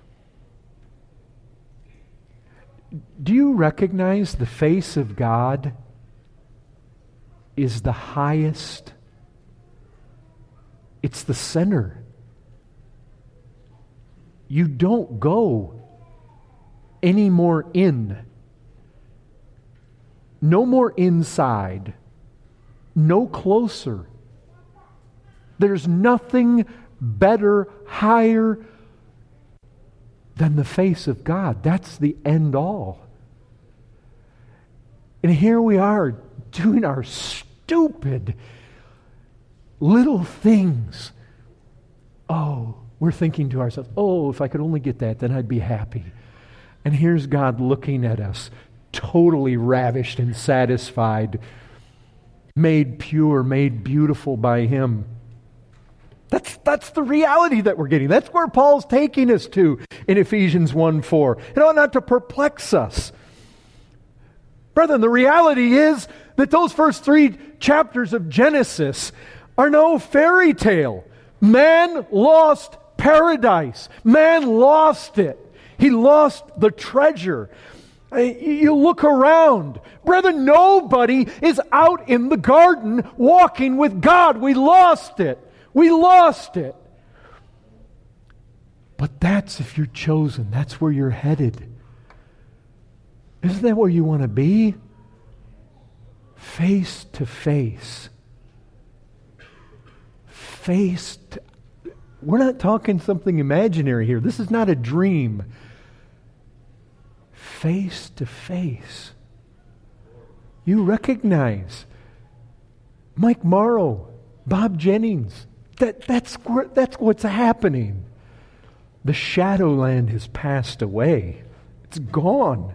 Do you recognize the face of God is the highest? It's the center. You don't go any more in. No more inside. No closer. There's nothing better, higher than the face of God. That's the end all. And here we are doing our stupid little things. Oh, we're thinking to ourselves, oh, if I could only get that, then I'd be happy. And here's God looking at us, totally ravished and satisfied, made pure, made beautiful by Him. That's, that's the reality that we're getting. That's where Paul's taking us to in Ephesians one four. It ought not to perplex us. Brethren, the reality is that those first three chapters of Genesis are no fairy tale. Man lost paradise. Man lost it. He lost the treasure. You look around. Brethren, nobody is out in the garden walking with God. We lost it. We lost it. But that's if you're chosen. That's where you're headed. Isn't that where you want to be? Face to face. Face to... We're not talking something imaginary here. This is not a dream. Face to face. You recognize Mike Morrow, Bob Jennings. That, that's, that's what's happening. The shadowland has passed away. It's gone.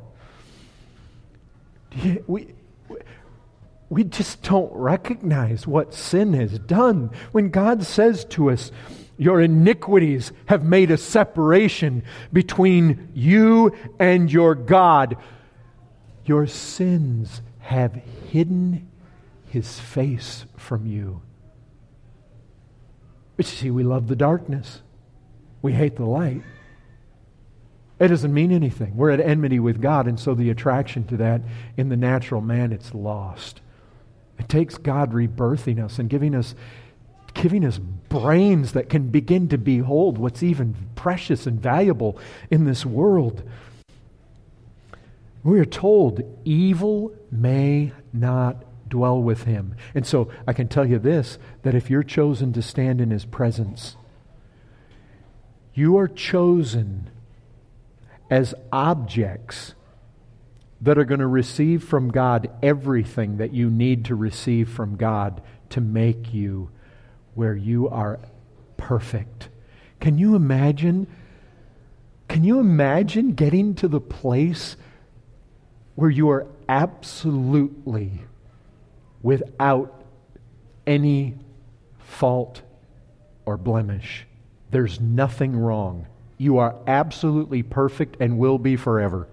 We, we just don't recognize what sin has done. When God says to us, your iniquities have made a separation between you and your God. Your sins have hidden His face from you. But you see, we love the darkness. We hate the light. It doesn't mean anything. We're at enmity with God, and so the attraction to that in the natural man, it's lost. It takes God rebirthing us and giving us, giving us brains that can begin to behold what's even precious and valuable in this world. We are told evil may not dwell with Him. And so I can tell you this, that if you're chosen to stand in His presence, you are chosen as objects that are going to receive from God everything that you need to receive from God to make you where you are perfect. Can you imagine Can you imagine getting to the place where you are absolutely without any fault or blemish? There's nothing wrong. You are absolutely perfect and will be forever.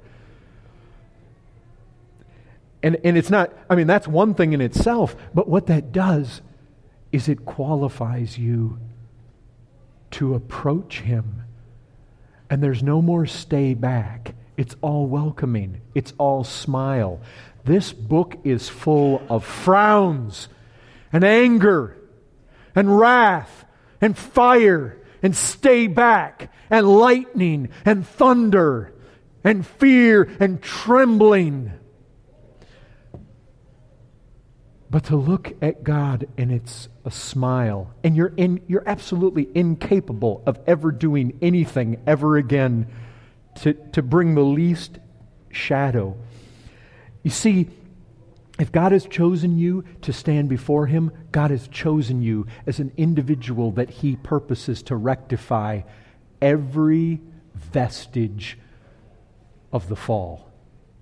And, and it's not, I mean, that's one thing in itself, but what that does is it qualifies you to approach Him. And there's no more stay back. It's all welcoming. It's all smile. This book is full of frowns and anger and wrath and fire and stay back and lightning and thunder and fear and trembling. But to look at God and it's a smile, and you're in, you're absolutely incapable of ever doing anything ever again to, to bring the least shadow. You see, if God has chosen you to stand before Him, God has chosen you as an individual that He purposes to rectify every vestige of the fall.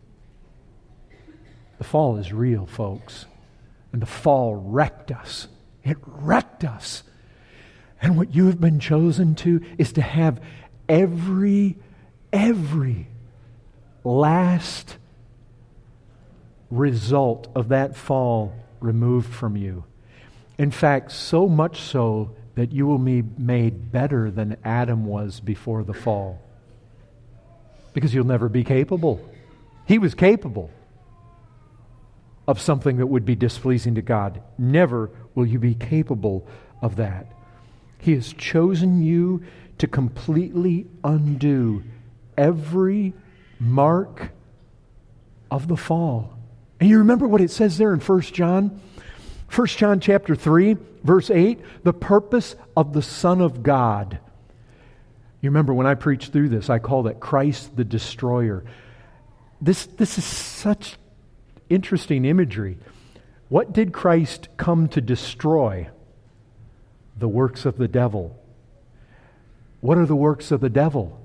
The fall is real, folks. And the fall wrecked us. It wrecked us. And what you have been chosen to is to have every, every last result of that fall removed from you. In fact, so much so that you will be made better than Adam was before the fall. Because you'll never be capable. He was capable of something that would be displeasing to God. Never will you be capable of that. He has chosen you to completely undo every mark of the fall. And you remember what it says there in First John? First John chapter three, verse eight, the purpose of the Son of God. You remember when I preached through this, I called it Christ the Destroyer. This, this is such interesting imagery. What did Christ come to destroy? The works of the devil. What are the works of the devil?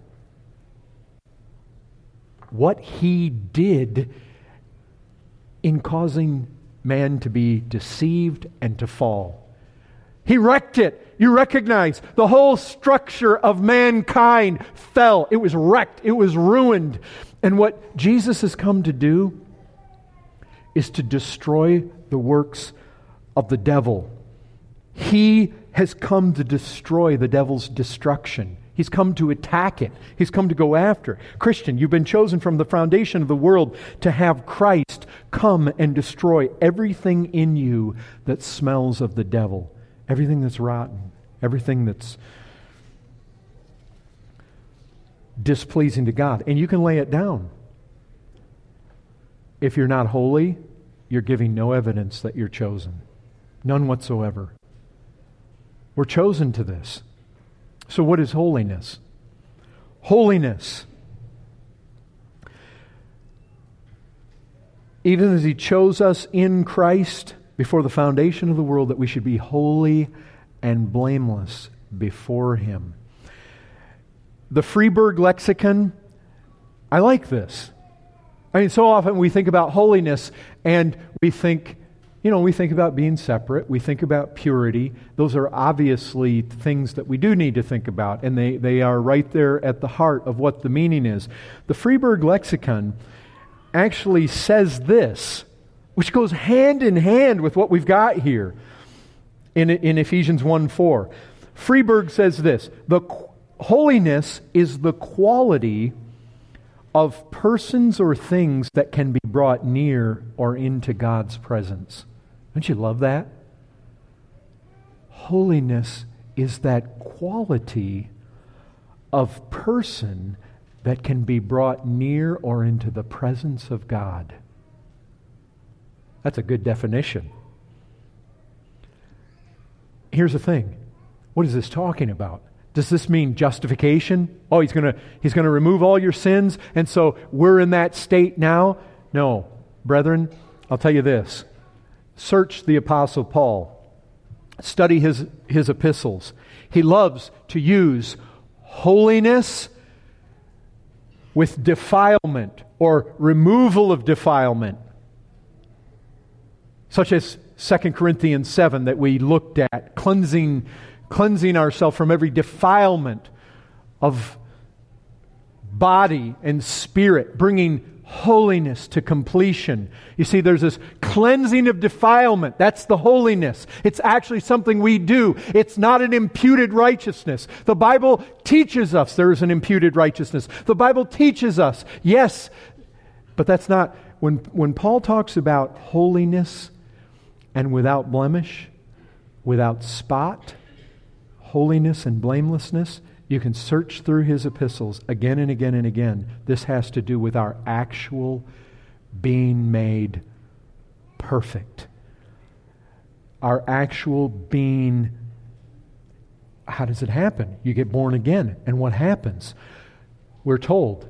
What he did in causing man to be deceived and to fall. He wrecked it. You recognize the whole structure of mankind fell. It was wrecked. It was ruined. And what Jesus has come to do is to destroy the works of the devil. He has come to destroy the devil's destruction. He's come to attack it. He's come to go after it. Christian, you've been chosen from the foundation of the world to have Christ come and destroy everything in you that smells of the devil. Everything that's rotten. Everything that's displeasing to God. And you can lay it down. If you're not holy, you're giving no evidence that you're chosen. None whatsoever. We're chosen to this. So what is holiness? Holiness. Even as He chose us in Christ before the foundation of the world, that we should be holy and blameless before Him. The Freeburg Lexicon, I like this. I mean, so often we think about holiness and we think, you know, we think about being separate. We think about purity. Those are obviously things that we do need to think about, and they, they are right there at the heart of what the meaning is. The Freeburg Lexicon actually says this, which goes hand in hand with what we've got here in, in Ephesians one four. Freeburg says this, the holiness is the quality of persons or things that can be brought near or into God's presence. Don't you love that? Holiness is that quality of person that can be brought near or into the presence of God. That's a good definition. Here's the thing. What is this talking about? Does this mean justification? Oh, he's going to he's going to remove all your sins, and so we're in that state now? No. Brethren, I'll tell you this. Search the Apostle Paul. Study his, his epistles. He loves to use holiness with defilement or removal of defilement, such as Second Corinthians seven that we looked at, cleansing, cleansing ourselves from every defilement of body and spirit, bringing holiness to completion. You see, there's this cleansing of defilement. That's the holiness. It's actually something we do. It's not an imputed righteousness. The Bible teaches us there is an imputed righteousness. The Bible teaches us, yes, but that's not, when, when Paul talks about holiness and without blemish, without spot, holiness and blamelessness, you can search through his epistles again and again and again. This has to do with our actual being made perfect. Our actual being, how does it happen? You get born again. And what happens? We're told.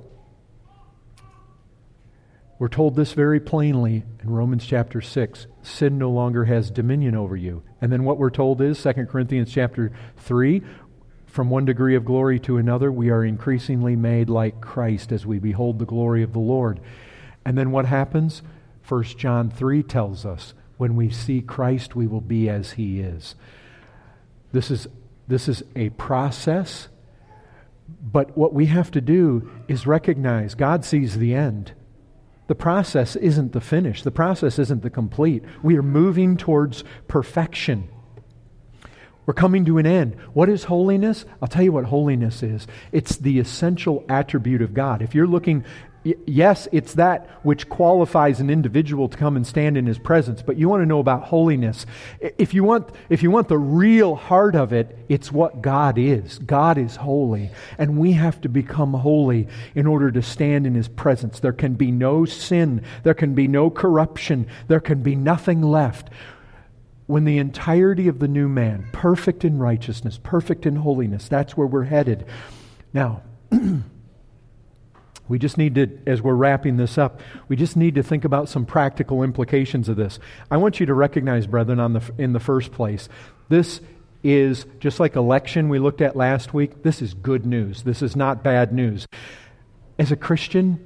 We're told this very plainly in Romans chapter six. Sin no longer has dominion over you. And then what we're told is, Second Corinthians chapter three, from one degree of glory to another, we are increasingly made like Christ as we behold the glory of the Lord. And then what happens? First John three tells us, when we see Christ, we will be as He is. This is, this is a process, but what we have to do is recognize God sees the end. The process isn't the finish. The process isn't the complete. We are moving towards perfection. We're coming to an end. What is holiness? I'll tell you what holiness is. It's the essential attribute of God. If you're looking, y- yes, it's that which qualifies an individual to come and stand in His presence, but you want to know about holiness. If you want, if you want the real heart of it, it's what God is. God is holy, and we have to become holy in order to stand in His presence. There can be no sin. There can be no corruption. There can be nothing left. When the entirety of the new man, perfect in righteousness, perfect in holiness, that's where we're headed. Now, we just need to, as we're wrapping this up, we just need to think about some practical implications of this. I want you to recognize, brethren, on the, in the first place, this is, just like election we looked at last week, this is good news. This is not bad news. As a Christian,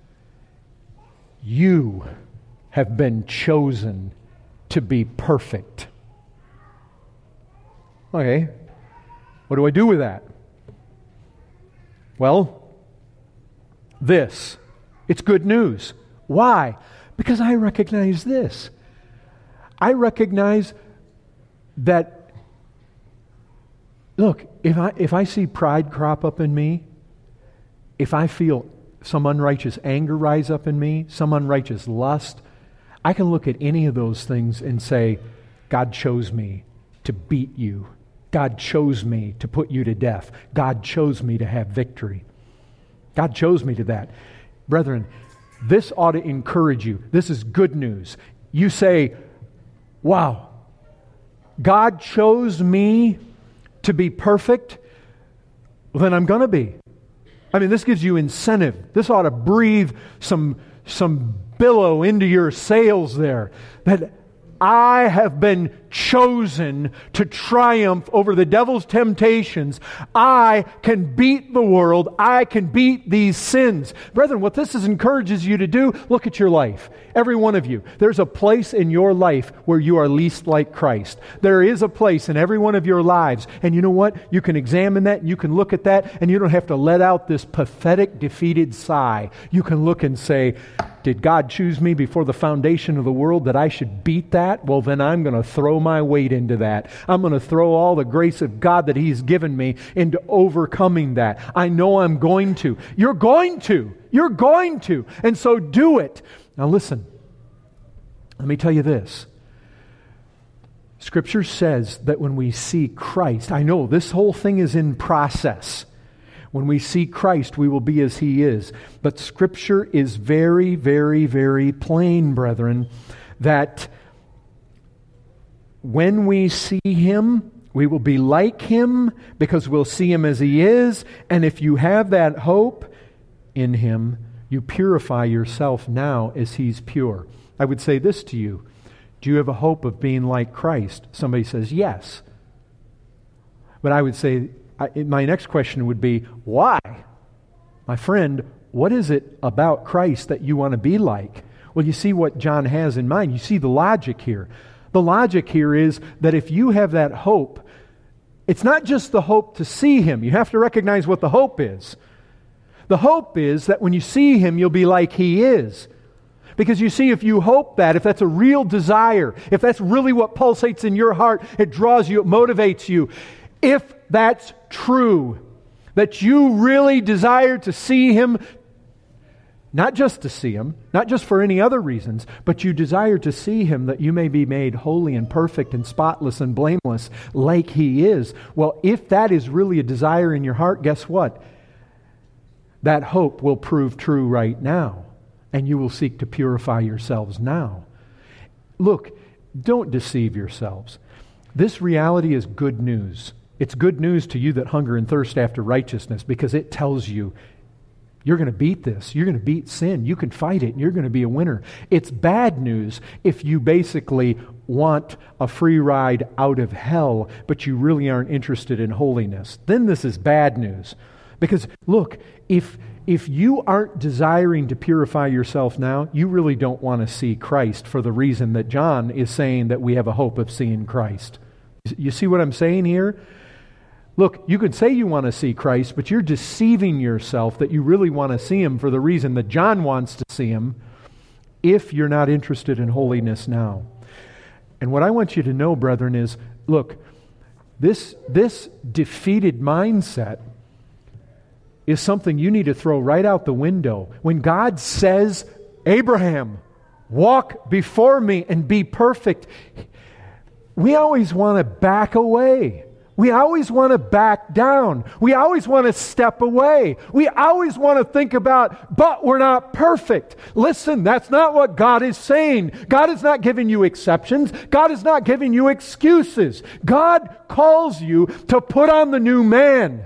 you have been chosen to be perfect. Okay, what do I do with that? Well, this. It's good news. Why? Because I recognize this. I recognize that, look, if I if I see pride crop up in me, if I feel some unrighteous anger rise up in me, some unrighteous lust, I can look at any of those things and say, God chose me to beat you. God chose me to put you to death. God chose me to have victory. God chose me to that. Brethren, this ought to encourage you. This is good news. You say, wow, God chose me to be perfect, well, then I'm going to be. I mean, this gives you incentive. This ought to breathe some, some billow into your sails there, that I have been chosen to triumph over the devil's temptations. I can beat the world. I can beat these sins. Brethren, what this is encourages you to do, look at your life. Every one of you. There's a place in your life where you are least like Christ. There is a place in every one of your lives. And you know what? You can examine that, and you can look at that, and you don't have to let out this pathetic, defeated sigh. You can look and say, did God choose me before the foundation of the world that I should beat that? Well, then I'm going to throw my weight into that. I'm going to throw all the grace of God that He's given me into overcoming that. I know I'm going to. You're going to. You're going to. And so do it. Now listen. Let me tell you this. Scripture says that when we see Christ, I know this whole thing is in process. When we see Christ, we will be as He is. But Scripture is very, very, very plain, brethren, that when we see Him, we will be like Him because we'll see Him as He is. And if you have that hope in Him, you purify yourself now as He's pure. I would say this to you. Do you have a hope of being like Christ? Somebody says, yes. But I would say, I, my next question would be, why? My friend, what is it about Christ that you want to be like? Well, you see what John has in mind. You see the logic here. The logic here is that if you have that hope, it's not just the hope to see Him. You have to recognize what the hope is. The hope is that when you see Him, you'll be like He is. Because you see, if you hope that, if that's a real desire, if that's really what pulsates in your heart, it draws you, it motivates you. If that's true, that you really desire to see Him, not just to see Him, not just for any other reasons, but you desire to see Him that you may be made holy and perfect and spotless and blameless like He is. Well, if that is really a desire in your heart, guess what? That hope will prove true right now, and you will seek to purify yourselves now. Look, don't deceive yourselves. This reality is good news. It's good news to you that hunger and thirst after righteousness, because it tells you you're going to beat this. You're going to beat sin. You can fight it, and you're going to be a winner. It's bad news if you basically want a free ride out of hell, but you really aren't interested in holiness. Then this is bad news. Because, look, if if you aren't desiring to purify yourself now, you really don't want to see Christ for the reason that John is saying that we have a hope of seeing Christ. You see what I'm saying here? Look, you could say you want to see Christ, but you're deceiving yourself that you really want to see Him for the reason that John wants to see Him if you're not interested in holiness now. And what I want you to know, brethren, is, look, this, this defeated mindset is something you need to throw right out the window. When God says, Abraham, walk before me and be perfect, we always want to back away. We always want to back down. We always want to step away. We always want to think about, but we're not perfect. Listen, that's not what God is saying. God is not giving you exceptions. God is not giving you excuses. God calls you to put on the new man.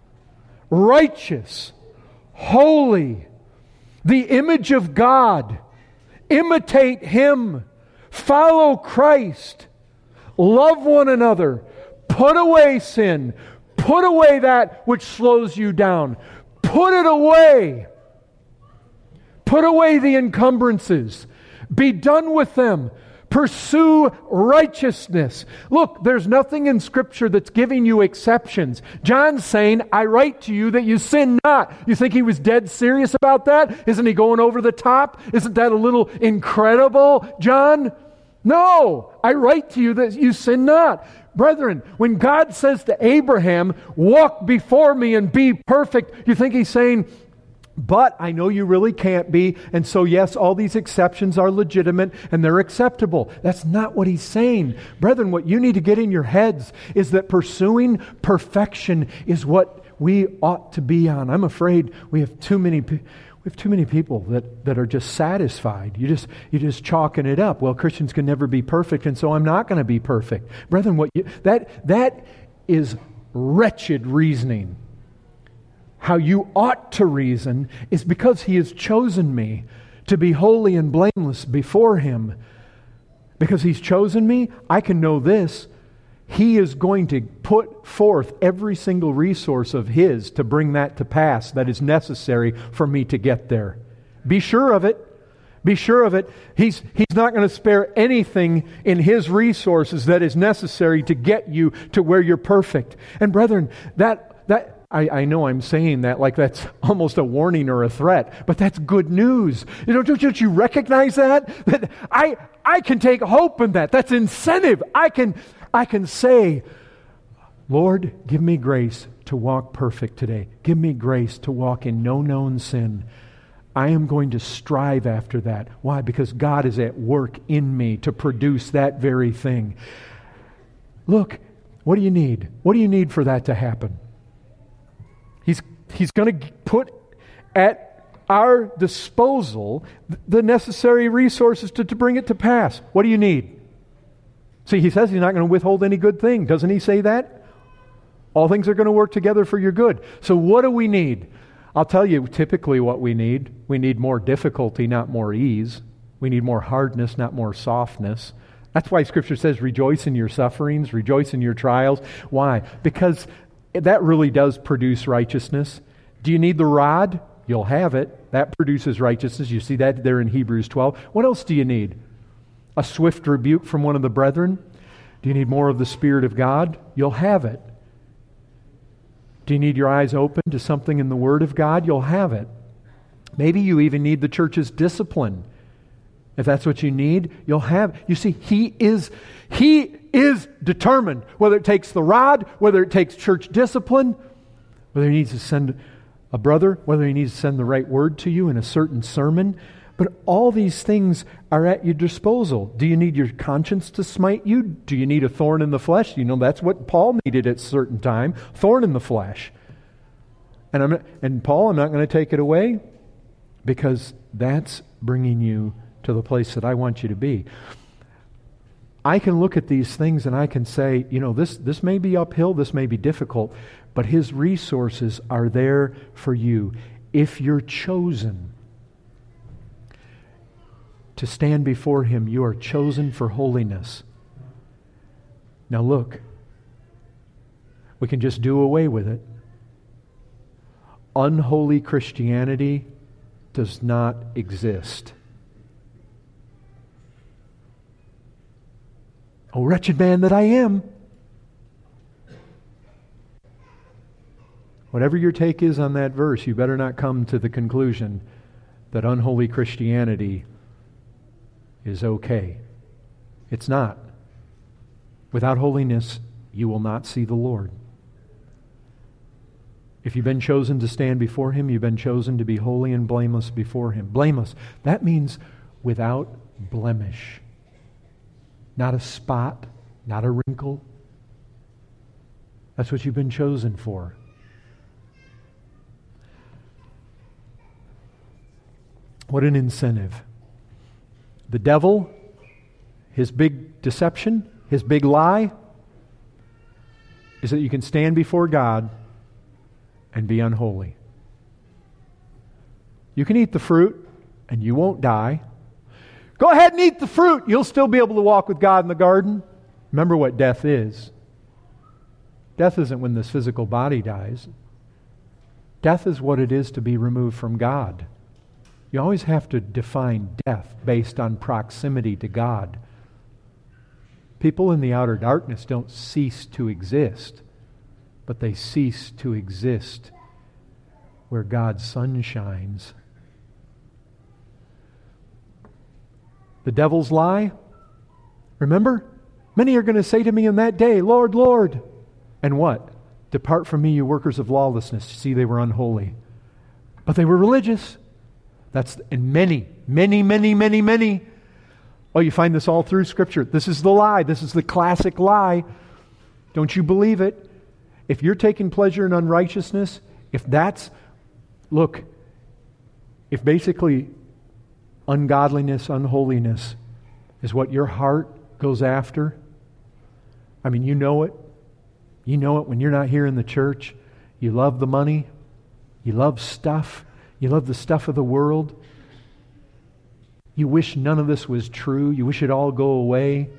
Righteous, holy, the image of God. Imitate Him. Follow Christ. Love one another. Put away sin. Put away that which slows you down. Put it away. Put away the encumbrances. Be done with them. Pursue righteousness. Look, there's nothing in Scripture that's giving you exceptions. John's saying, I write to you that you sin not. You think he was dead serious about that? Isn't he going over the top? Isn't that a little incredible, John? No, I write to you that you sin not. Brethren, when God says to Abraham, walk before me and be perfect, you think He's saying, but I know you really can't be, and so yes, all these exceptions are legitimate and they're acceptable. That's not what He's saying. Brethren, what you need to get in your heads is that pursuing perfection is what we ought to be on. I'm afraid we have too many people. We have too many people that, that are just satisfied. You just you just chalking it up. Well, Christians can never be perfect, and so I'm not going to be perfect. Brethren, what you, that that is wretched reasoning. How you ought to reason is because He has chosen me to be holy and blameless before Him. Because He's chosen me, I can know this. He is going to put forth every single resource of His to bring that to pass that is necessary for me to get there. Be sure of it. Be sure of it. He's, he's not going to spare anything in His resources that is necessary to get you to where you're perfect. And brethren, that that I, I know I'm saying that like that's almost a warning or a threat, but that's good news. You know, don't, don't you recognize that? That I I can take hope in that. That's incentive. I can I can say, Lord, give me grace to walk perfect today. Give me grace to walk in no known sin. I am going to strive after that. Why? Because God is at work in me to produce that very thing. Look, what do you need? What do you need for that to happen? He's, he's going to put at our disposal the necessary resources to, to bring it to pass. What do you need? See, He says He's not going to withhold any good thing. Doesn't He say that? All things are going to work together for your good. So what do we need? I'll tell you typically what we need. We need more difficulty, not more ease. We need more hardness, not more softness. That's why Scripture says rejoice in your sufferings, rejoice in your trials. Why? Because that really does produce righteousness. Do you need the rod? You'll have it. That produces righteousness. You see that there in Hebrews twelve. What else do you need? A swift rebuke from one of the brethren? Do you need more of the Spirit of God? You'll have it. Do you need your eyes open to something in the Word of God? You'll have it. Maybe you even need the church's discipline. If that's what you need, you'll have. You see, He is, He is determined. Whether it takes the rod, whether it takes church discipline, whether He needs to send a brother, whether He needs to send the right word to you in a certain sermon. But all these things are at your disposal. Do you need your conscience to smite you? Do you need a thorn in the flesh? You know, that's what Paul needed at a certain time. Thorn in the flesh. And, I'm, and Paul, I'm not going to take it away because that's bringing you to the place that I want you to be. I can look at these things and I can say, you know, this, this may be uphill, this may be difficult, but His resources are there for you if you're chosen to stand before Him. You are chosen for holiness. Now look, we can just do away with it. Unholy Christianity does not exist. Oh, wretched man that I am. Whatever your take is on that verse, you better not come to the conclusion that unholy Christianity is okay. It's not. Without holiness, you will not see the Lord. If you've been chosen to stand before Him, you've been chosen to be holy and blameless before Him. Blameless, that means without blemish. Not a spot, not a wrinkle. That's what you've been chosen for. What an incentive. The devil, his big deception, his big lie, is that you can stand before God and be unholy. You can eat the fruit and you won't die. Go ahead and eat the fruit. You'll still be able to walk with God in the garden. Remember what death is. Death isn't when this physical body dies. Death is what it is to be removed from God. You always have to define death based on proximity to God. People in the outer darkness don't cease to exist, but they cease to exist where God's sun shines. The devil's lie, remember? Many are going to say to me in that day, Lord, Lord. And what? Depart from me, you workers of lawlessness. See, they were unholy. But they were religious. That's, and many, many, many, many, many. Oh, you find this all through Scripture. This is the lie. This is the classic lie. Don't you believe it? If you're taking pleasure in unrighteousness, if that's, look, if basically ungodliness, unholiness is what your heart goes after, I mean, you know it. You know it when you're not here in the church. You love the money. You love stuff. You love the stuff of the world. You wish none of this was true. You wish it all go away.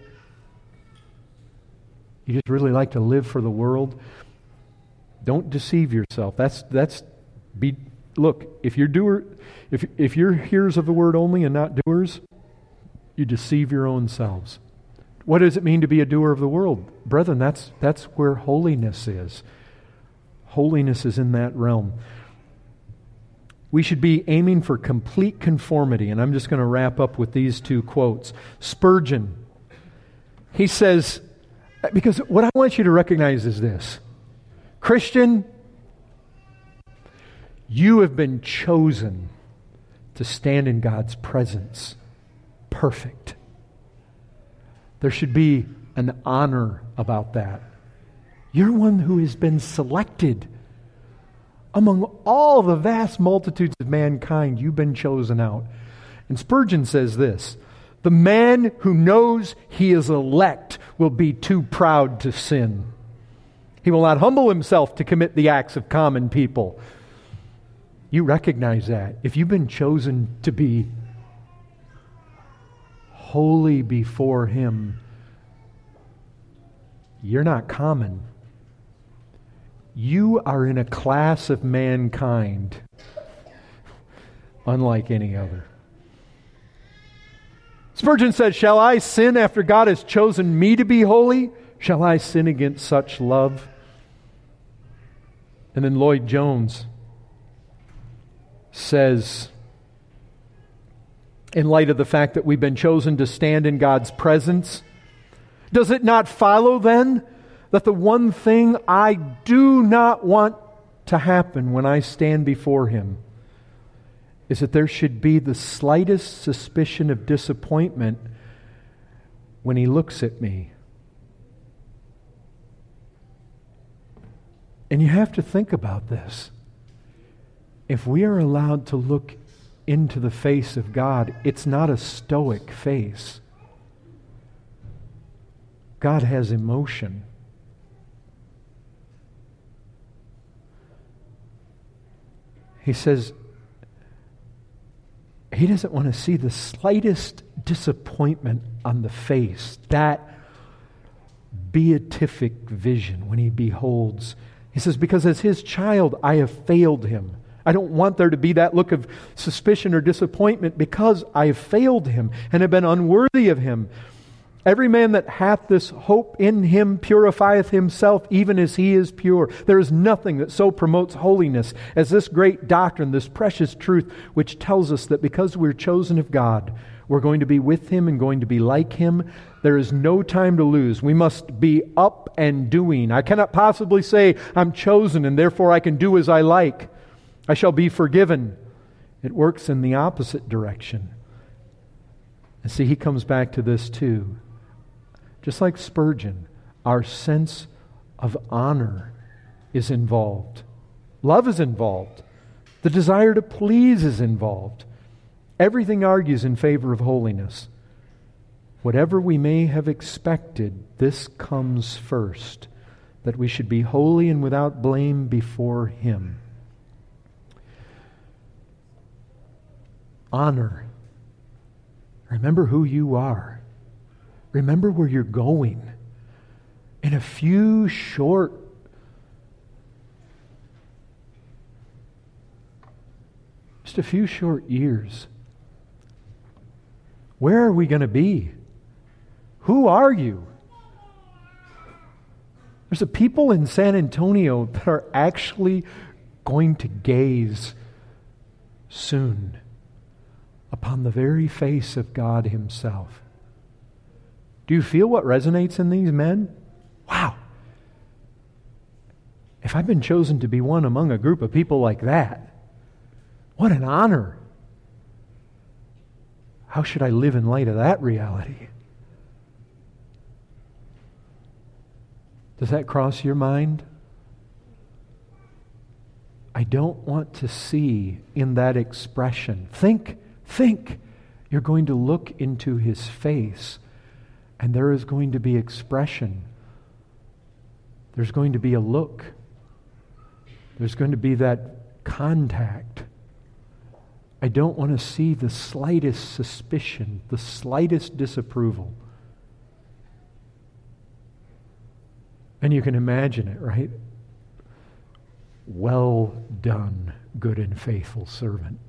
You just really like to live for the world. Don't deceive yourself. That's that's be look, if you're doer if if you're hearers of the word only and not doers, you deceive your own selves. What does it mean to be a doer of the world? Brethren, that's that's where holiness is. Holiness is in that realm. We should be aiming for complete conformity. And I'm just going to wrap up with these two quotes. Spurgeon, he says, because what I want you to recognize is this. Christian, you have been chosen to stand in God's presence perfect. There should be an honor about that. You're one who has been selected. Among all the vast multitudes of mankind, you've been chosen out. And Spurgeon says this, the man who knows he is elect will be too proud to sin. He will not humble himself to commit the acts of common people. You recognize that. If you've been chosen to be holy before Him, you're not common. You are in a class of mankind unlike any other. Spurgeon said, "Shall I sin after God has chosen me to be holy? Shall I sin against such love?" And then Lloyd Jones says, in light of the fact that we've been chosen to stand in God's presence, does it not follow then that the one thing I do not want to happen when I stand before Him is that there should be the slightest suspicion of disappointment when He looks at me? And you have to think about this. If we are allowed to look into the face of God, it's not a stoic face. God has emotion. He says He doesn't want to see the slightest disappointment on the face, that beatific vision when He beholds. He says, because as His child, I have failed Him. I don't want there to be that look of suspicion or disappointment because I have failed Him and have been unworthy of Him. Every man that hath this hope in Him purifieth himself even as He is pure. There is nothing that so promotes holiness as this great doctrine, this precious truth, which tells us that because we're chosen of God, we're going to be with Him and going to be like Him. There is no time to lose. We must be up and doing. I cannot possibly say, I'm chosen and therefore I can do as I like. I shall be forgiven. It works in the opposite direction. And see, he comes back to this too. Just like Spurgeon, our sense of honor is involved. Love is involved. The desire to please is involved. Everything argues in favor of holiness. Whatever we may have expected, this comes first, that we should be holy and without blame before Him. Honor. Remember who you are. Remember where you're going. In a few short, just a few short years, where are we going to be? Who are you? There's a people in San Antonio that are actually going to gaze soon upon the very face of God Himself. Do you feel what resonates in these men? Wow. If I've been chosen to be one among a group of people like that, what an honor. How should I live in light of that reality? Does that cross your mind? I don't want to see in that expression. Think, think. You're going to look into His face, and there is going to be expression. There's going to be a look. There's going to be that contact. I don't want to see the slightest suspicion, the slightest disapproval. And you can imagine it, right? Well done, good and faithful servant.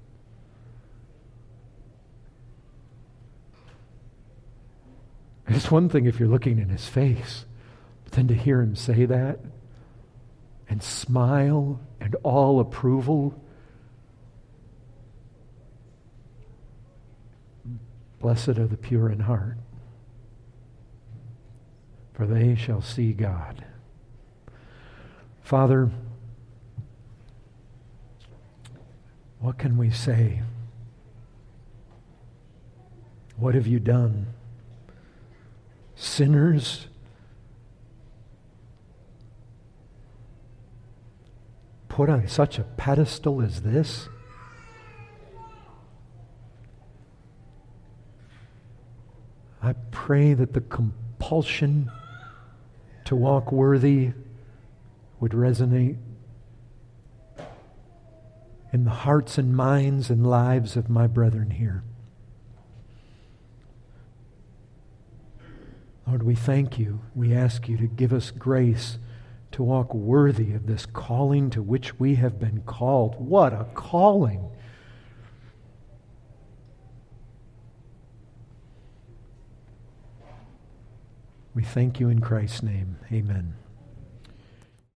It's one thing if you're looking in His face, but then to hear Him say that and smile and all approval. Blessed are the pure in heart, for they shall see God. Father, what can we say? What have you done? Sinners put on such a pedestal as this? I pray that the compulsion to walk worthy would resonate in the hearts and minds and lives of my brethren here. Lord, we thank you. We ask you to give us grace to walk worthy of this calling to which we have been called. What a calling! We thank you in Christ's name. Amen.